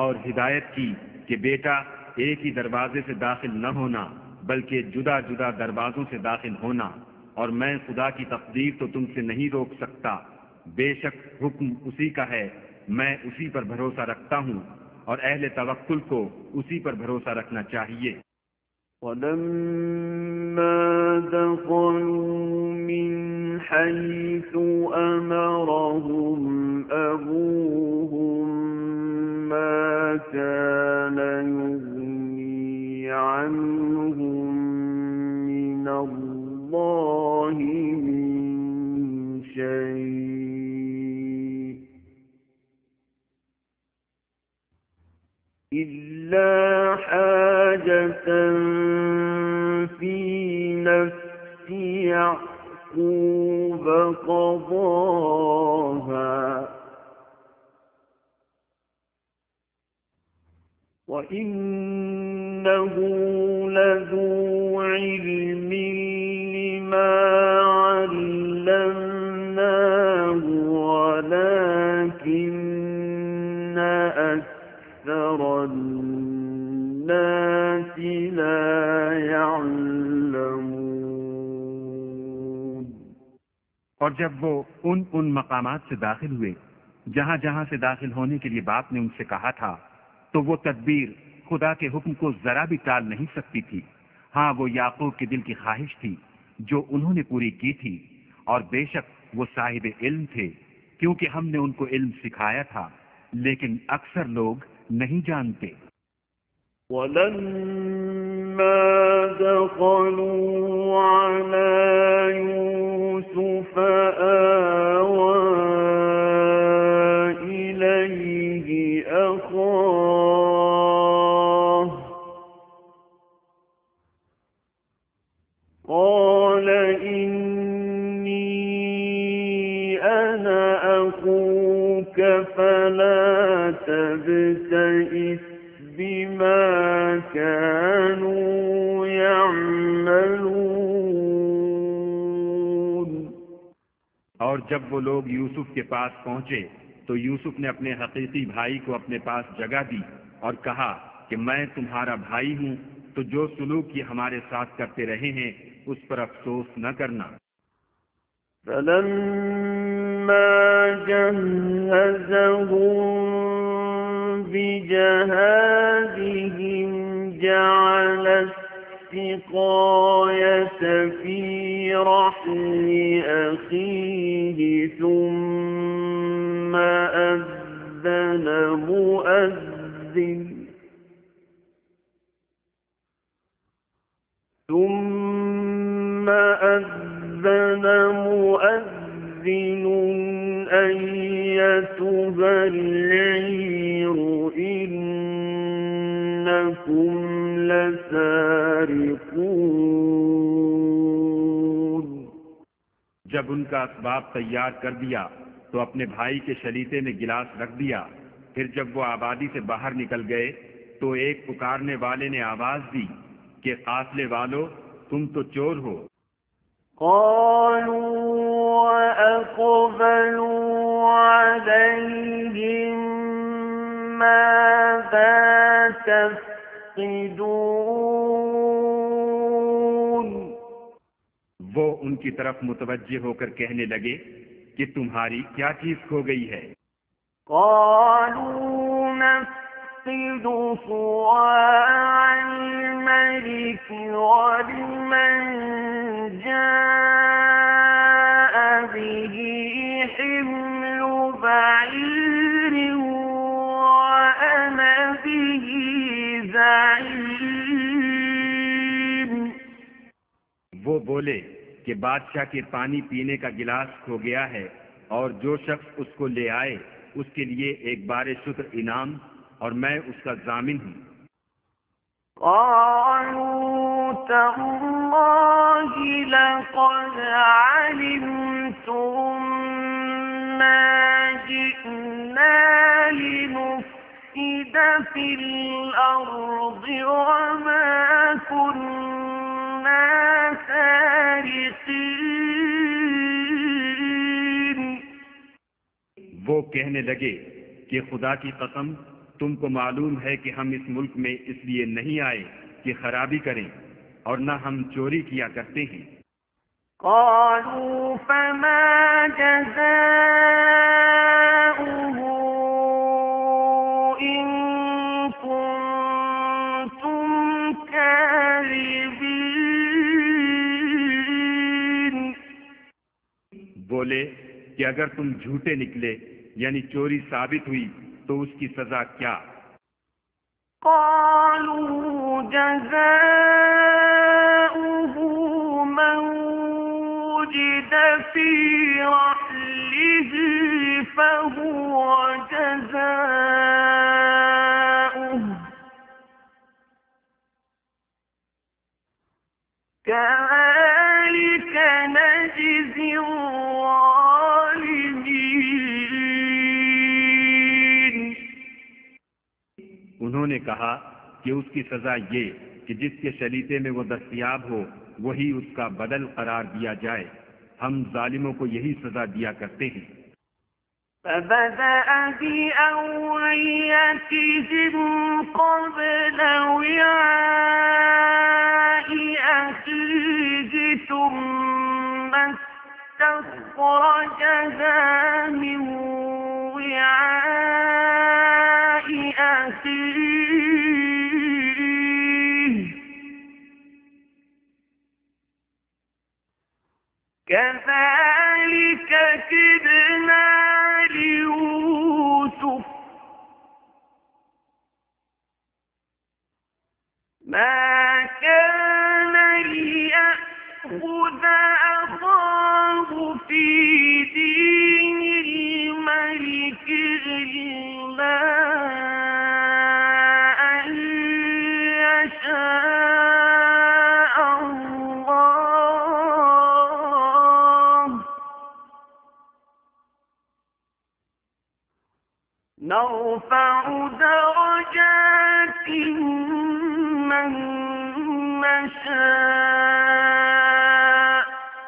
और हिदायत की कि बेटा एक ही दरवाजे से दाखिल न होना बल्कि जुदा जुदा दरवाजों से दाखिल होना, और मैं खुदा की तकदीर तो तुमसे नहीं रोक सकता। बेशक हुक्म उसी का है, मैं उसी पर भरोसा रखता हूँ और अहले तवक्कुल को उसी पर भरोसा रखना चाहिए।
وَلَمَّا دَخَلُوا مِنْ حَيْثُ أَمَرَهُمْ أَبُوهُمْ مَا كَانَ يُغْنِي عَنْهُمْ مِنَ اللَّهِ مِنْ شَيْءٍ إِلَّا حَاجَةً فِي نَفْسِ يَعْقُوبَ قَضَاهَا وَإِنَّهُ لَذُو عِلْمٍ لِّمَا عَلَّمْنَاهُ وَلَكِنَّ أَكْثَرَ النَّاسِ لَا يَعْلَمُونَ۔
और जब वो उन मकामात से दाखिल हुए जहां जहां से दाखिल होने के लिए बाप ने उनसे कहा था, तो वो तदबीर खुदा के हुक्म को जरा भी टाल नहीं सकती थी। हाँ, वो याकूब के दिल की ख्वाहिश थी जो उन्होंने पूरी की थी, और बेशक वो साहिब इल्म थे क्योंकि हमने उनको इल्म सिखाया था, लेकिन अक्सर लोग नहीं जानते।
وَلَمَّا دَخَلُوا عَلَى يُوسُفَ آوَى إِلَيْهِ أَخَاهُ قَالَ إِنِّي أَنَا أَخُوكَ فَلَا تَبْتَئِسْ بِمَا كَانُوا يَعْمَلُونَ۔
और जब वो लोग यूसुफ के पास पहुंचे तो यूसुफ ने अपने हकीकी भाई को अपने पास जगह दी और कहा कि मैं तुम्हारा भाई हूं, तो जो सुलूक ये हमारे साथ करते रहे हैं उस पर अफसोस न करना।
فَلَمَّا جَهَّزَهُم بِجَهَازِهِمْ جَعَلَ السِّقَايَةَ فِي رَحْلِ أَخِيهِ ثُمَّ أَذَّنَ مُؤَذِّنٌ أَيَّتُهَا الْعِيرُ إِنَّكُمْ لَسَارِقُونَ۔
जब उनका असबाब तैयार कर दिया तो अपने भाई के शलीते में गिलास रख दिया। फिर जब वो आबादी से बाहर निकल गए तो एक पुकारने वाले ने आवाज दी कि काफले वालों, तुम तो चोर हो।
قالوا وأقبلوا عليهم ماذا تفقدون؟
वो उनकी तरफ मुतवज्जे होकर कहने लगे कि तुम्हारी क्या चीज खो गई है।
قالوا نفقد صواع الملك ولمن جاء به حمل بعير وأنا به زعيم۔
वो बोले कि बादशाह के पानी पीने का गिलास खो गया है और जो शख्स उसको ले आए उसके लिए एक बार शुक्र इनाम, और मैं उसका जामिन हूँ।
قالوا تالله لقد علمتم ما جئنا لنفسد في الأرض وما كنا سارقين۔
वो कहने लगे कि खुदा की कसम, तुमको मालूम है कि हम इस मुल्क में इसलिए नहीं आए कि खराबी करें, और न हम चोरी किया करते हैं।
قالوا فما جزاؤه إن كنتم كاذبين।
बोले कि अगर तुम झूठे निकले यानी चोरी साबित हुई तो उसकी सजा क्या?
قالوا جزاؤه من وجد في رحله فهو جزاؤه كذلك نجزي الظالمين।
उन्होंने कहा कि उसकी सजा ये कि जिसके शरीते में वो दस्तयाब हो वही उसका बदल करार दिया जाए। हम जालिमों को यही सजा दिया करते हैं।
فبدأ بأوعيتهم قبل وعاء أخيه ثم استخرجها من وعاء أخيه كذلك كدنا ليوسف ما كان ليأخذ أخاه في دين الملك إلا أن يشاء الله نرفع درجات من نشاء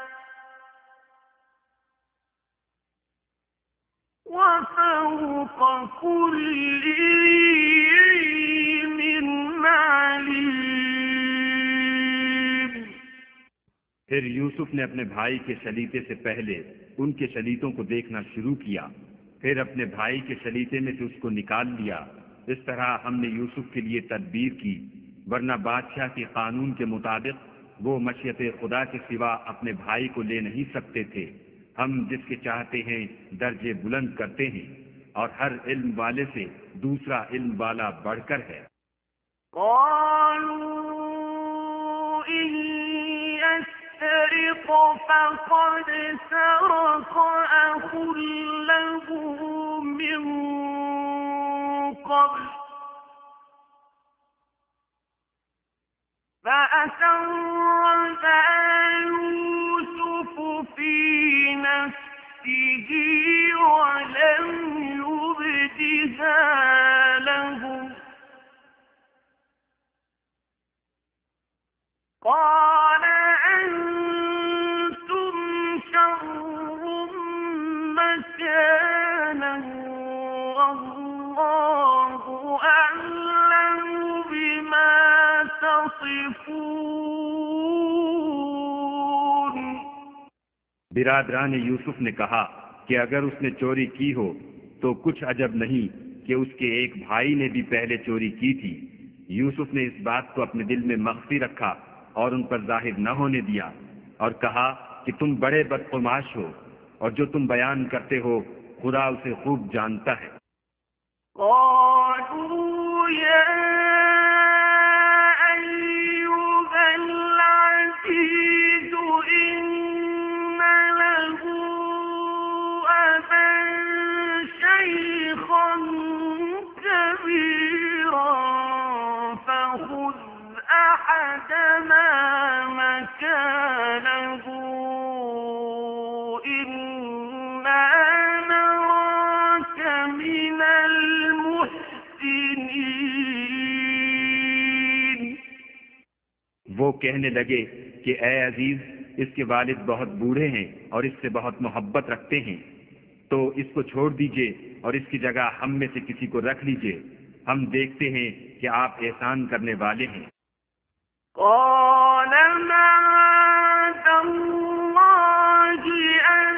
وفوق كل ذي علم عليم۔
फिर यूसुफ ने अपने भाई के शलीते से पहले उनके शलीतों को देखना शुरू किया, फिर अपने भाई के शलीते में से उसको निकाल लिया। इस तरह हमने यूसुफ के लिए तदबीर की, वरना बादशाह के कानून के मुताबिक वो मशीयत खुदा के सिवा अपने भाई को ले नहीं सकते थे। हम जिसके चाहते हैं दर्जे बुलंद करते हैं, और हर इल्म वाले से दूसरा इल्म वाला बढ़कर है।
قالوا إن يسرق فقد سرق أخ له من قبل فأسرها يوسف في نفسه ولم يبدها لهم قال أنتم شر مكانا والله أعلم بما تصفون۔
बिरादरान यूसुफ ने कहा कि अगर उसने चोरी की हो तो कुछ अजब नहीं कि उसके एक भाई ने भी पहले चोरी की थी। यूसुफ ने इस बात को अपने दिल में मख्फी रखा और उन पर जाहिर न होने दिया, और कहा कि तुम बड़े बदकुमाश हो, और जो तुम बयान करते हो खुदा उसे खूब जानता है।
قالوا يا أيها العزيز إن له أبا شيخا كبيرا فخذ أحدنا مكانه إنا نراك من المحسنين۔
वो कहने लगे कि ए अजीज, इसके वालिद बहुत बूढ़े हैं और इससे बहुत मोहब्बत रखते हैं, तो इसको छोड़ दीजिए और इसकी जगह हम में से किसी को रख लीजिए। हम देखते हैं कि आप एहसान करने वाले हैं।
قال معاذ الله أن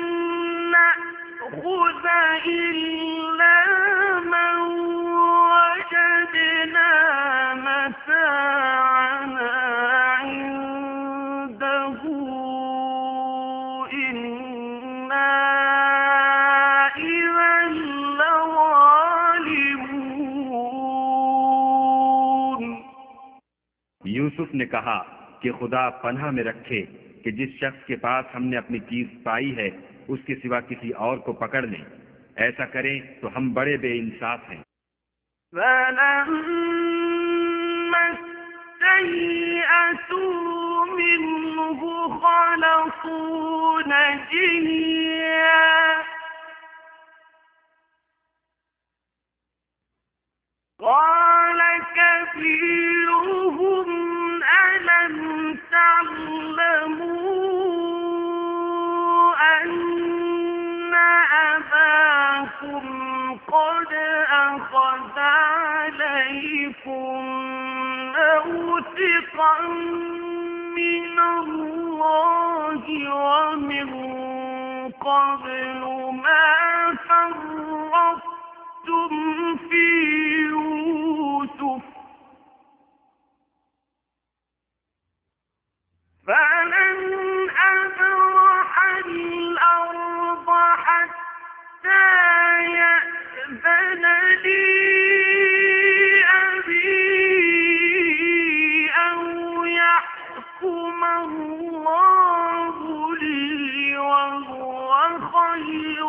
نأخذ إلا من وجدنا متاعنا عنده إنا إذا لظالمون।
यूसुफ ने कहा कि खुदा पनाह में रखे कि जिस शख्स के पास हमने अपनी चीज पाई है उसके सिवा किसी और को पकड़ लें। ऐसा करें तो हम बड़े बेइंसाफ हैं।
فلما استيئسوا منه خلصوا نجيا قال كبيرهم ألم تعلموا أن أباكم قد أخذ عليكم موثقا من الله ومن قبل ما فرطتم في يوسف فلن أبرح الأرض حتى يأذن لي أبي أو يحكم الله لي وهو خير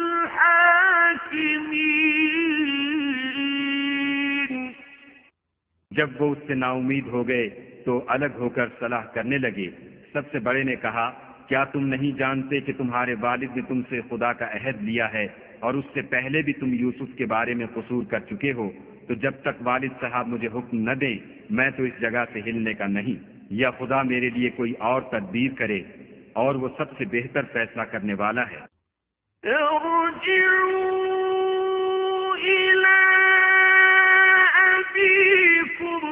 الحاكمين।
जब वो उससे नाउमीद हो गए तो अलग होकर सलाह करने लगे। सबसे बड़े ने कहा, क्या तुम नहीं जानते कि तुम्हारे वालिद ने तुमसे खुदा का अहद लिया है और उससे पहले भी तुम यूसुफ के बारे में कसूर कर चुके हो। तो जब तक वालिद साहब मुझे हुक्म न दें मैं तो इस जगह से हिलने का नहीं, या खुदा मेरे लिए कोई और तदबीर करे, और वो सबसे बेहतर फैसला करने वाला है।
ارجعوا إلى أبيكم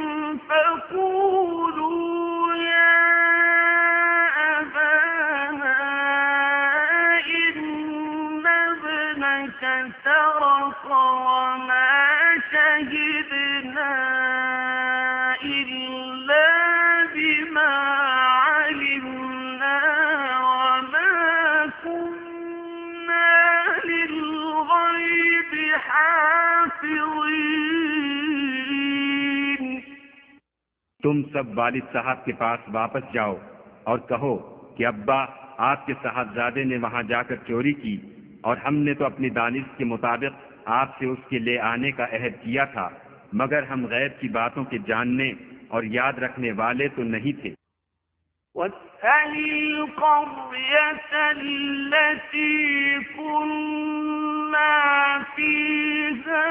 فقولوا يا أبانا إن ابنك سرق وما شهدنا إلا بما علمنا وما كنا للغيب حافظين।
तुम सब वालिद साहब के पास वापस जाओ और कहो कि अब्बा, आपके साहबजादे ने वहां जाकर चोरी की और हमने तो अपनी दानिश के मुताबिक आपसे उसके ले आने का अहद किया था, मगर हम गैब की बातों के जानने और याद रखने वाले तो नहीं थे।
واسأل القرية التي كنا فيها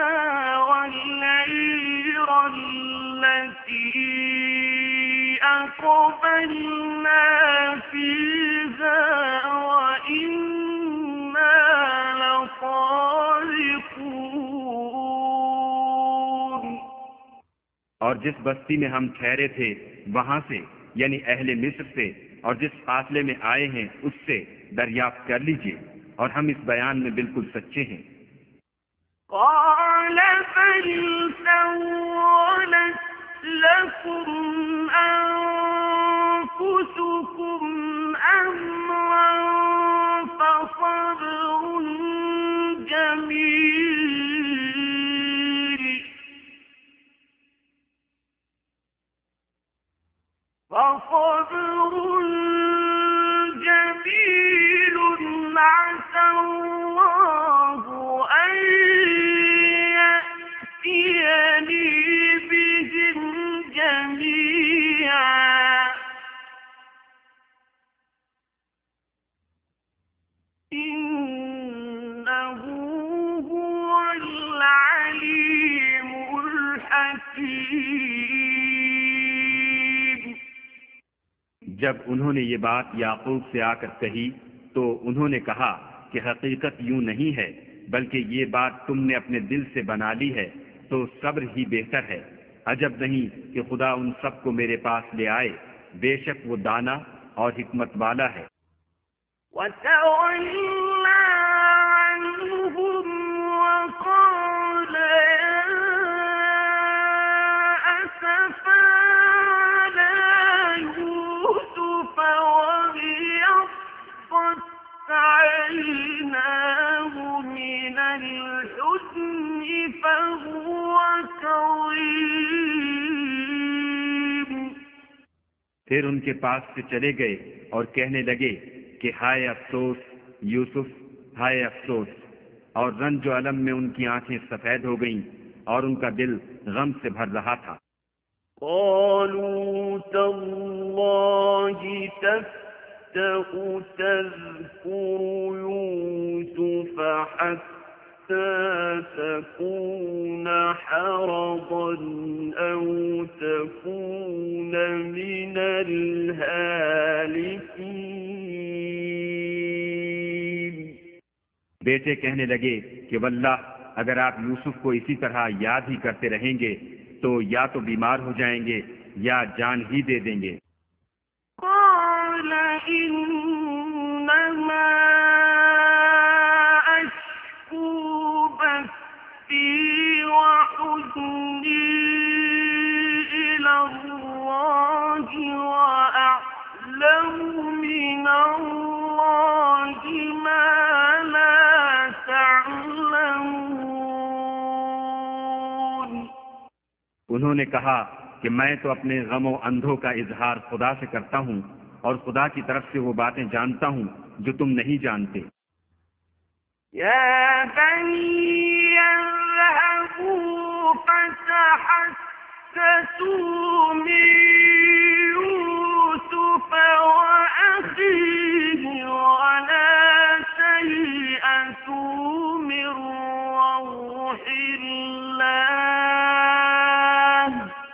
والعير التي أقبلنا فيها وإنا لصادقون।
और जिस बस्ती में हम ठहरे थे वहां से, यानी अहले मिस्र से, और जिस फासले में आए हैं उससे दरियाफ्त कर लीजिए, और हम इस बयान में बिल्कुल सच्चे हैं।
قال بل سولت لكم أنفسكم أمرا فصبر جميل عسى الله أن يأتيني بهم جميعا إنه هو العليم الحكيم।
जब उन्होंने ये बात याकूब से आकर कही तो उन्होंने कहा कि हकीकत यूं नहीं है, बल्कि ये बात तुमने अपने दिल से बना ली है। तो सब्र ही बेहतर है। अजब नहीं कि खुदा उन सबको मेरे पास ले आए, बेशक वो दाना और हिकमत वाला है।
وتولى عنهم وقال يا أسفا على يوسف وابيضت عيناه من الحزن فهو كظيم।
फिर उनके पास से चले गए और कहने लगे कि हाय अफसोस यूसुफ, हाय अफसोस। और रंज व अलम में उनकी आंखें सफेद हो गईं और उनका दिल गम से भर रहा था।
قالوا تالله تفتأ تذكر يوسف حتى تكون حرضا أو تكون من الهالكين।
बेटे कहने लगे कि वल्लाह, अगर आप यूसुफ को इसी तरह याद ही करते रहेंगे तो या तो बीमार हो जाएंगे या जान ही दे देंगे।
قال إنما أشكو بثي وحزني إلى الله وأعلم من الله ما لا تعلمون।
उन्होंने कहा कि मैं तो अपने गमो अंधों का इजहार खुदा से करता हूँ और खुदा की तरफ से वो बातें जानता हूँ जो तुम नहीं जानते।
يا بني اذهبوا فتحسسوا من يوسف وأخيه ولا تيأسوا من روح الله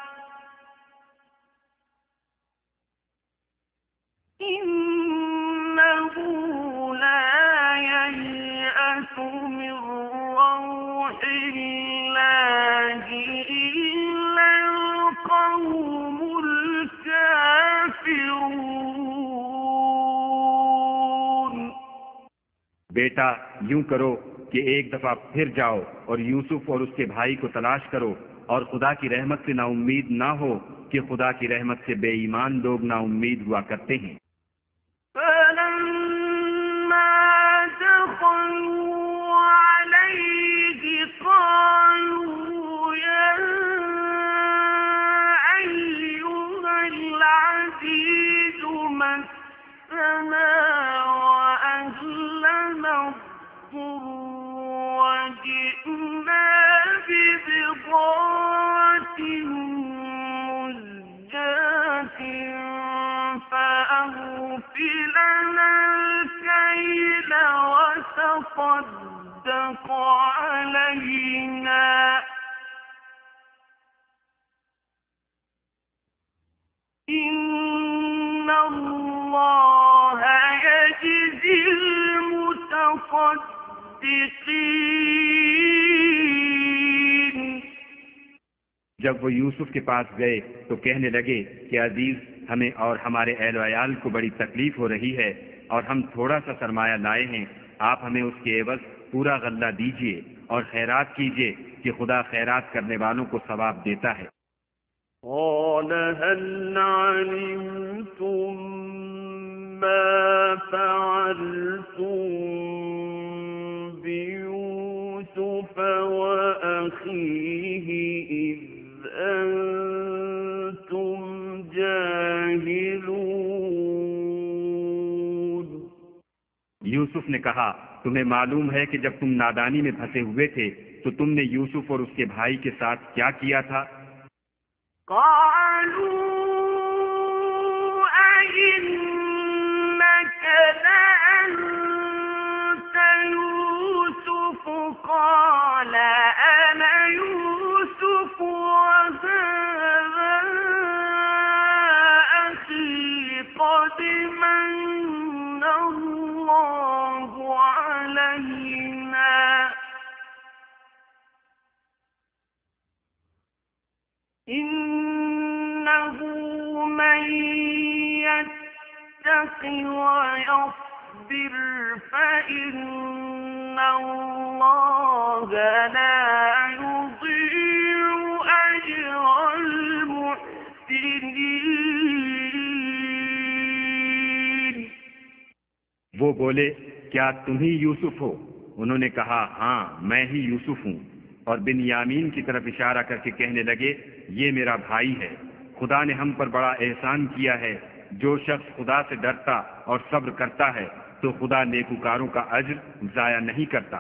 إنه لا ييأس من روح الله إلا القوم الكافرون।
बेटा, यूं करो कि एक दफा फिर जाओ और यूसुफ और उसके भाई को तलाश करो और खुदा की रहमत से नाउम्मीद ना हो कि खुदा की रहमत से बेईमान लोग नाउम्मीद हुआ करते हैं।
فلما دخلوا عليه قالوا يا أيها العزيز مسنا وأهلنا الضر وجئنا ببضاعة مزجاة فأوف لنا الكيل وتصدق علينا إن الله يجزي المتصدقين।
जब वो यूसुफ के पास गए तो कहने लगे कि अजीज, हमें और हमारे अहल वयाल को बड़ी तकलीफ हो रही है और हम थोड़ा सा सरमाया लाए हैं। आप हमें उसके एवज पूरा गल्ला दीजिए और खैरात कीजिए कि खुदा खैरात करने वालों को सवाब देता है।
قال هل علمتم ما فعلتم بيوسف وأخيه إذ أنتم جاهلون।
यूसुफ ने कहा, तुम्हें मालूम है कि जब तुम नादानी में फंसे हुए थे तो तुमने यूसुफ और उसके भाई के साथ क्या किया था?
قالوا أئنك لأنت يوسف قال أنا يوسف وهذا أخي قد من الله علينا इन्नहु मन यत्तक़ि व यस्बिर फ़इन्नल्लाह ला युज़ीअु अज्रल मुहसिनीन।
वो बोले, क्या तुम ही यूसुफ हो? उन्होंने कहा, हाँ मैं ही यूसुफ हूँ। और बिन्यामीन की तरफ इशारा करके कहने लगे, ये मेरा भाई है। खुदा ने हम पर बड़ा एहसान किया है। जो शख्स खुदा से डरता और सब्र करता है तो खुदा नेकुकारों का अज्र जाया नहीं करता।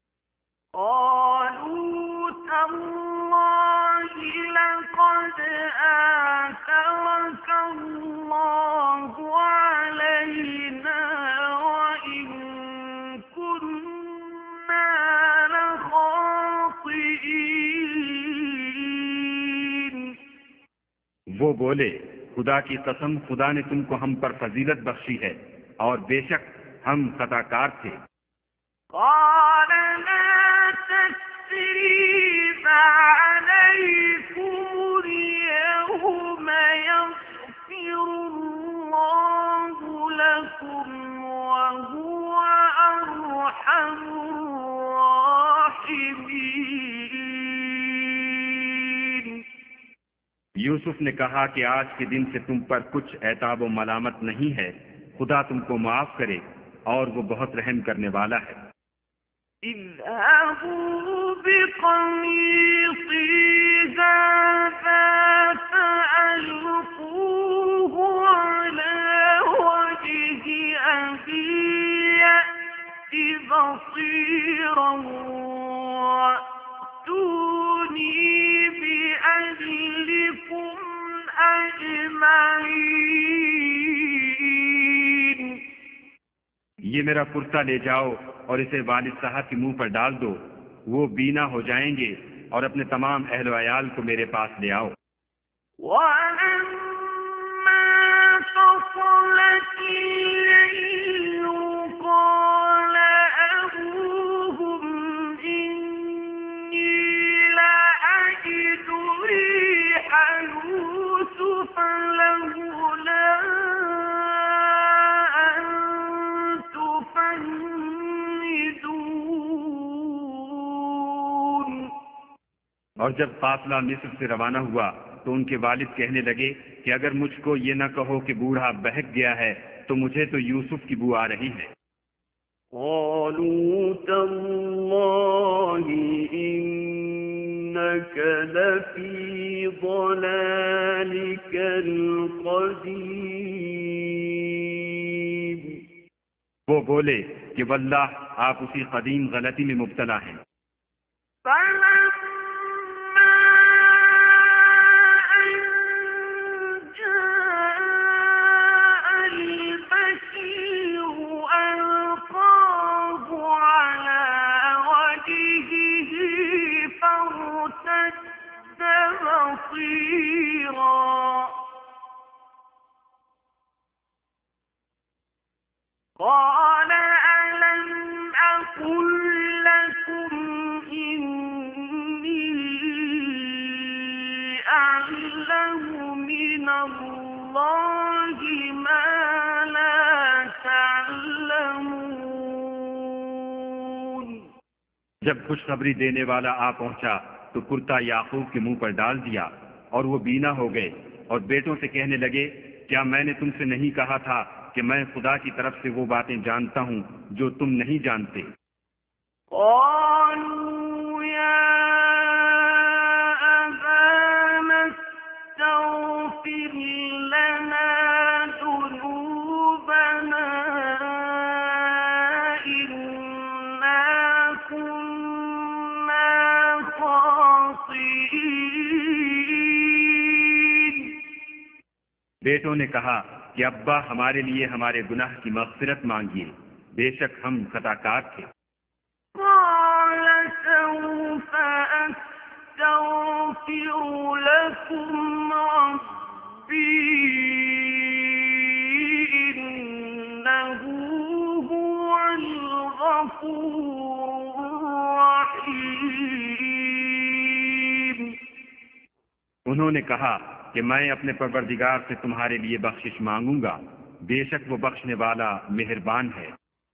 वो बोले, खुदा की कसम, खुदा ने तुमको हम पर फजीलत बख्शी है और बेशक हम खताकार थे। यूसुफ ने कहा कि आज के दिन से तुम पर कुछ ऐताब व मलामत नहीं है। खुदा तुमको माफ करे और वो बहुत रहम करने वाला है। ये मेरा कुर्ता ले जाओ और इसे वालिद साहब के मुंह पर डाल दो। वो बीना हो जाएंगे और अपने तमाम अहल वयाल को मेरे पास ले आओ। और जब काफिला मिस्र से रवाना हुआ तो उनके वालिद कहने लगे कि अगर मुझको ये न कहो कि बूढ़ा बहक गया है तो मुझे तो यूसुफ की बू आ रही है।
क़ालू तल्लाहि इन्नक लफ़ी ज़लालिकल क़दीम।
वो बोले कि वल्लाह आप उसी कदीम गलती में मुब्तला हैं।
قال ألم أقل لكم إني أعلم من الله ما لا تعلمون।
जब खुशखबरी देने वाला आ पहुंचा तो कुर्ता याकूब के मुंह पर डाल दिया और वो बीना हो गए और बेटों से कहने लगे, क्या मैंने तुमसे नहीं कहा था कि मैं खुदा की तरफ से वो बातें जानता हूँ जो तुम नहीं जानते। बेटों ने कहा कि अब्बा हमारे लिए हमारे गुनाह की मग़फ़िरत मांगिए, बेशक हम खताकार थे। उन्होंने कहा कि मैं अपने परवरदिगार से तुम्हारे लिए बख्शिश मांगूंगा, बेशक वो बख्शने वाला मेहरबान है।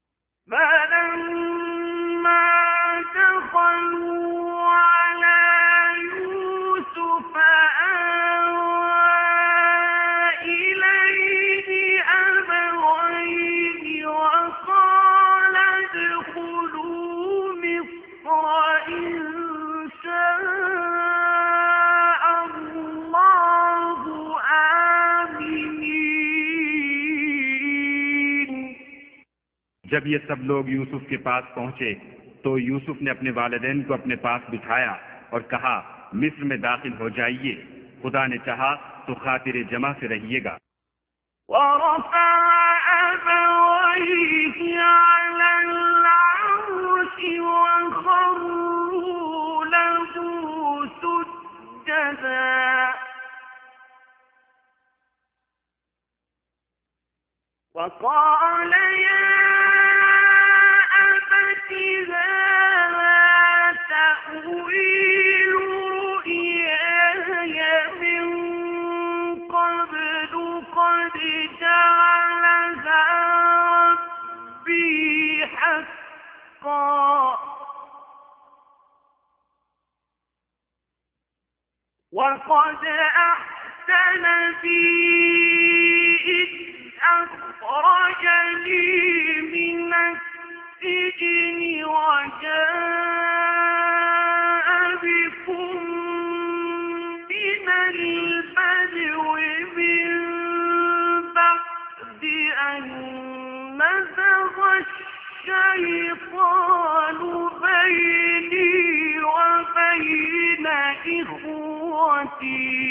जब ये सब लोग यूसुफ के पास पहुंचे तो यूसुफ ने अपने वालिदैन को अपने पास बिठाया और कहा, मिस्र में दाखिल हो जाइए, खुदा ने चाहा तो खातिर जमा से रहिएगा।
وقال يا أبت هذا تأويل رؤياي من قبل قد جعلها ربي حقا وقد أحسن بي إذ أخرجني من السجن وجاء بكم من البدو من بعد أن نزغ الشيطان بيني وبين إخوتي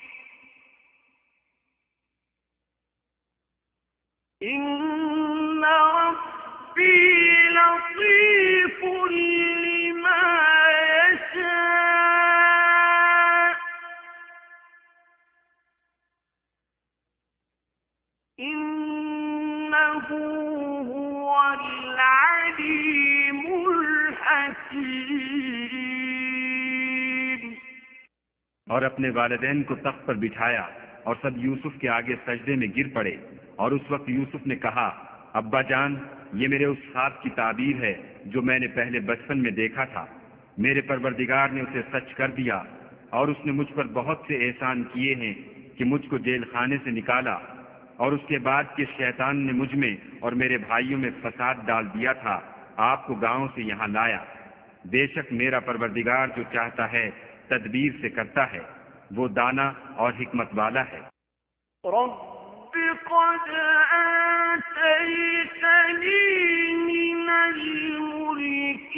إن ربي لطيف لما يشاء إنه هو العليم الحكيم।
और अपने वालिदैन को तख्त पर बिठाया और सब यूसुफ के आगे सजदे में गिर पड़े। और उस वक्त यूसुफ ने कहा, अब्बा जान, ये मेरे उस ख्वाब की ताबीर है जो मैंने पहले बचपन में देखा था। मेरे परवरदिगार ने उसे सच कर दिया और उसने मुझ पर बहुत से एहसान किए हैं कि मुझको जेल खाने से निकाला और उसके बाद कि शैतान ने मुझ में और मेरे भाइयों में फसाद डाल दिया था, आपको गांव से यहाँ लाया। बेशक मेरा परवरदिगार जो चाहता है तदबीर से करता है, वो दाना और हिकमत वाला है।
قد آتيتني من الملك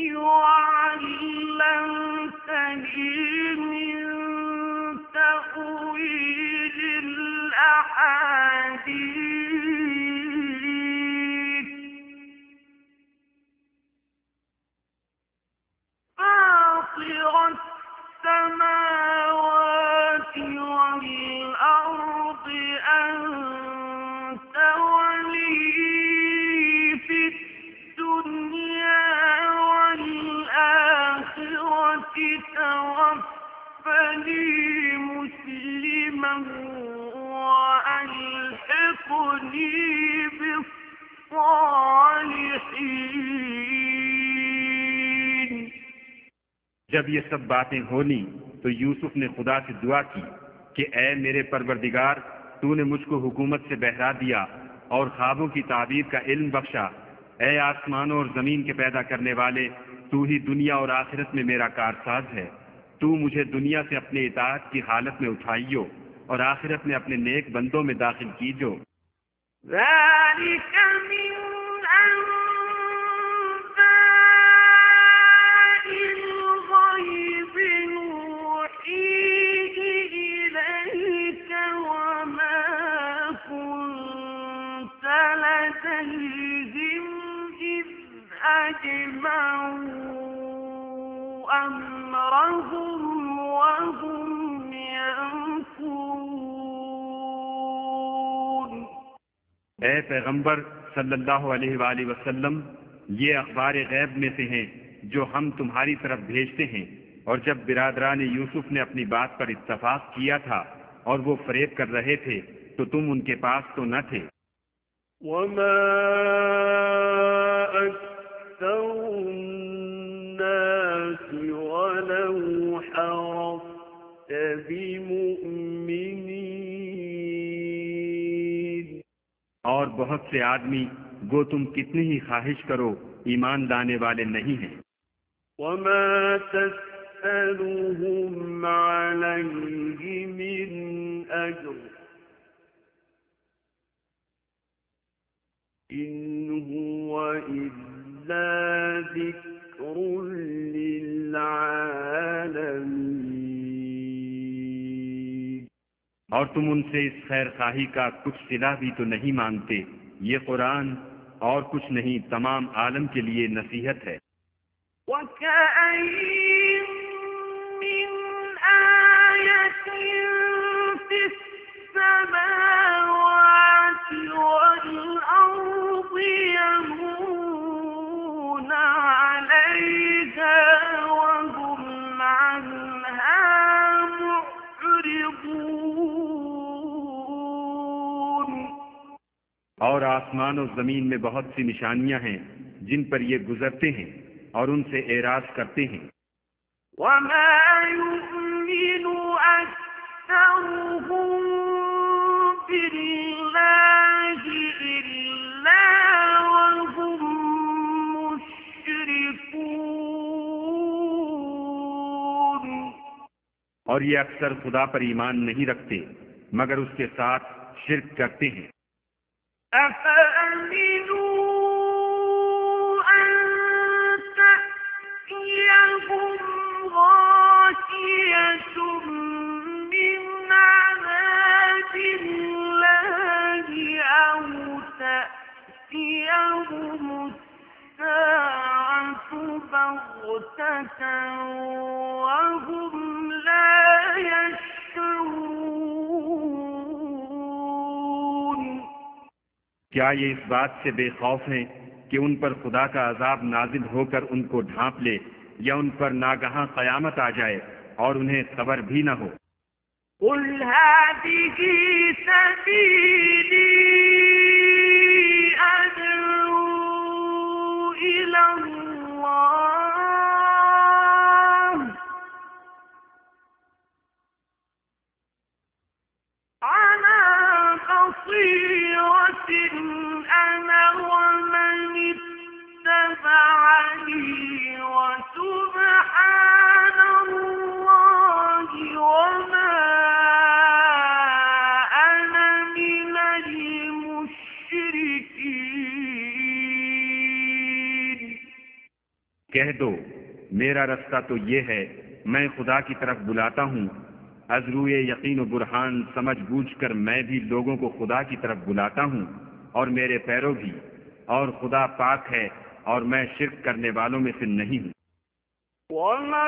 وعلمتني من تأويل الأحاديث فاطر السماوات والأرض أنت ولي في الدنيا والآخرة توفني مسلما وألحقني بالصالحين।
जब ये सब बातें होनी तो यूसुफ ने खुदा से दुआ की कि ऐ मेरे परवरदिगार, तूने मुझको हुकूमत से बहरा दिया और ख्वाबों की ताबीर का इल्म बख्शा। ऐ आसमानों और जमीन के पैदा करने वाले, तू ही दुनिया और आखिरत में मेरा कारसाज है। तू मुझे दुनिया से अपने इताअत की हालत में उठाइयो और आखिरत में अपने नेक बंदों में दाखिल कीजो।
أمرهم وهم ينكرون।
ऐ पैगंबर सल्लल्लाहु अलैहि वसल्लम, ये अखबार गैब में से हैं जो हम तुम्हारी तरफ भेजते हैं। और जब बिरादरान यूसुफ ने अपनी बात पर इत्तफाक किया था और वो फरेब कर रहे थे तो तुम उनके पास तो न थे।
वमा अक्सरुन्नासि वलौ हरस्त बिमुअ्मिनीन।
और बहुत से आदमी गो तुम कितनी ही ख्वाहिश करो ईमान लाने वाले नहीं हैं।
वमा तस्अलुहुम अलैहि मिन अज्र इन हुवा इल्ला ज़िक्रुन लिल्आलमीन।
और तुम उनसे इस खैर खाही का कुछ सिला भी तो नहीं मांगते। ये कुरान और कुछ नहीं तमाम आलम के लिए नसीहत है।
وكأين من آية في السماوات والأرض يمرون عليها وهم عنها معرضون।
और आसमान और जमीन में बहुत सी निशानियां हैं जिन पर ये गुजरते हैं और उनसे एराज करते हैं।
وما يؤمن أكثرهم بالله إلا وهم مشركون।
और ये अक्सर खुदा पर ईमान नहीं रखते मगर उसके साथ शिर्क करते हैं।
أفأمنوا أن تأتيهم غاشية من عذاب الله أو تأتيهم الساعة بغتة وهم لا يشعرون।
क्या ये इस बात से बेखौफ हैं कि उन पर खुदा का अजाब नाजिल होकर उनको ढांप ले या उन पर नागहां कयामत आ जाए और उन्हें खबर भी न हो।
قل هذه سبيلي أدعو إلى الله على بصيرة أنا ومن اتبعني وسبحان الله وما أنا من المشركين।
कह दो मेरा रास्ता तो ये है, मैं खुदा की तरफ बुलाता हूँ। अज़रूए यकीन व बुरहान समझ बूझ कर मैं भी लोगों को खुदा की तरफ बुलाता हूँ और मेरे पैरों भी, और खुदा पाक है और मैं शिर्क करने वालों में से नहीं हूँ।
وما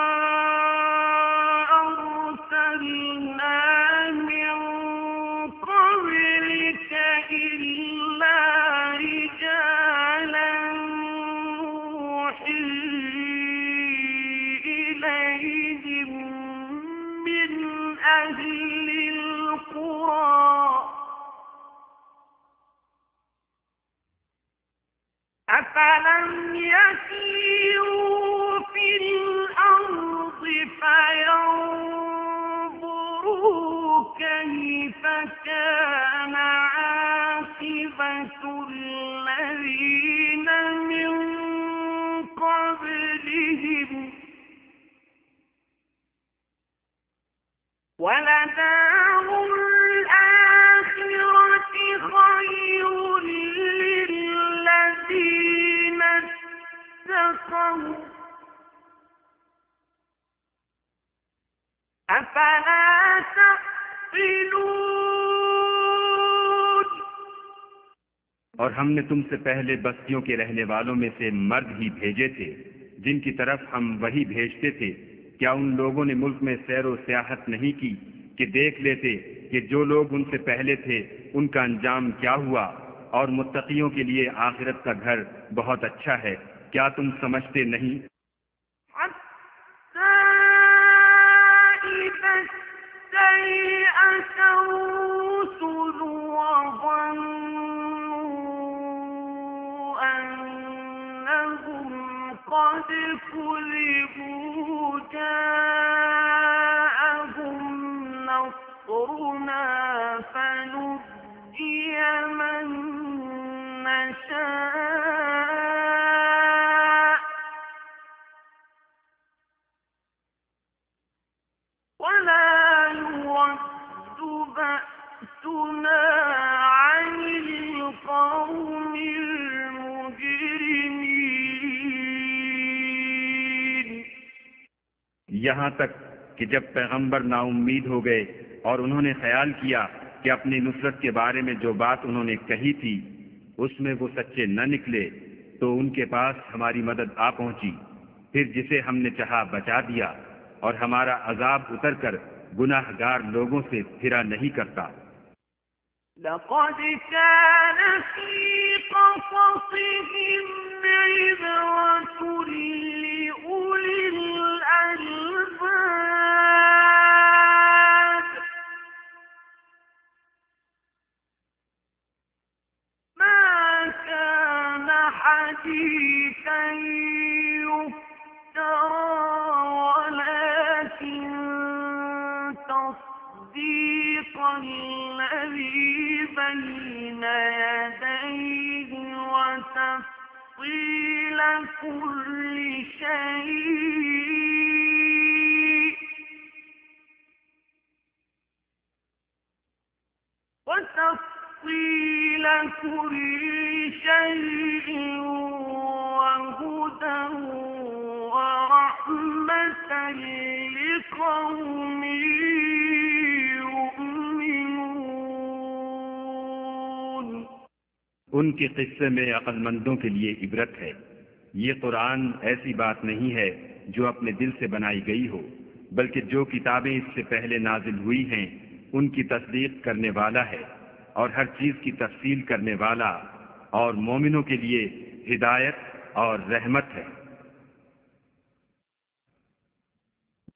أرسلنا من قبلك إلا رجالا نوحي إليهم من أهل القرى أفلم يسيروا في الأرض فينظروا كيف كان عاقبة الذين من قبلهم ولدار الآخرة خير للذين اتقوا أفلا تعقلون।
और हमने तुमसे पहले बस्तियों के रहने वालों में से मर्द ही भेजे थे जिनकी तरफ हम वही भेजते थे। क्या उन लोगों ने मुल्क में सैर व सियाहत नहीं की कि देख लेते कि जो लोग उनसे पहले थे उनका अंजाम क्या हुआ, और मुत्तकियों के लिए आखिरत का घर बहुत अच्छा है। क्या तुम समझते नहीं?
حتى استيأس الرسل وظنوا أنهم قد كذبوا جاءهم نصرنا فنجي من نشاء ولا يرد بأسنا عن القوم المجرمين.
यहाँ तक कि जब पैगंबर नाउम्मीद हो गए और उन्होंने ख्याल किया कि अपनी नुसरत के बारे में जो बात उन्होंने कही थी उसमें वो सच्चे न निकले, तो उनके पास हमारी मदद आ पहुंची। फिर जिसे हमने चाहा बचा दिया और हमारा अजाब उतरकर गुनाहगार लोगों से फिरा नहीं करता।
لقد كان في قصصهم عبرة لأولي الألباب ما كان حديثا يفترى ولكن تصديق الذي بين يديه وتفصيل كل شيء وهدى ورحمة لقوم يؤمنون.
उनके किस्से में अक्लमंदों के लिए इबरत है। ये कुरान ऐसी बात नहीं है जो अपने दिल से बनाई गई हो, बल्कि जो किताबें इससे पहले नाजिल हुई हैं उनकी तस्दीक करने वाला है और हर चीज की तफसील करने वाला, और मोमिनों के लिए हिदायत और रहमत है।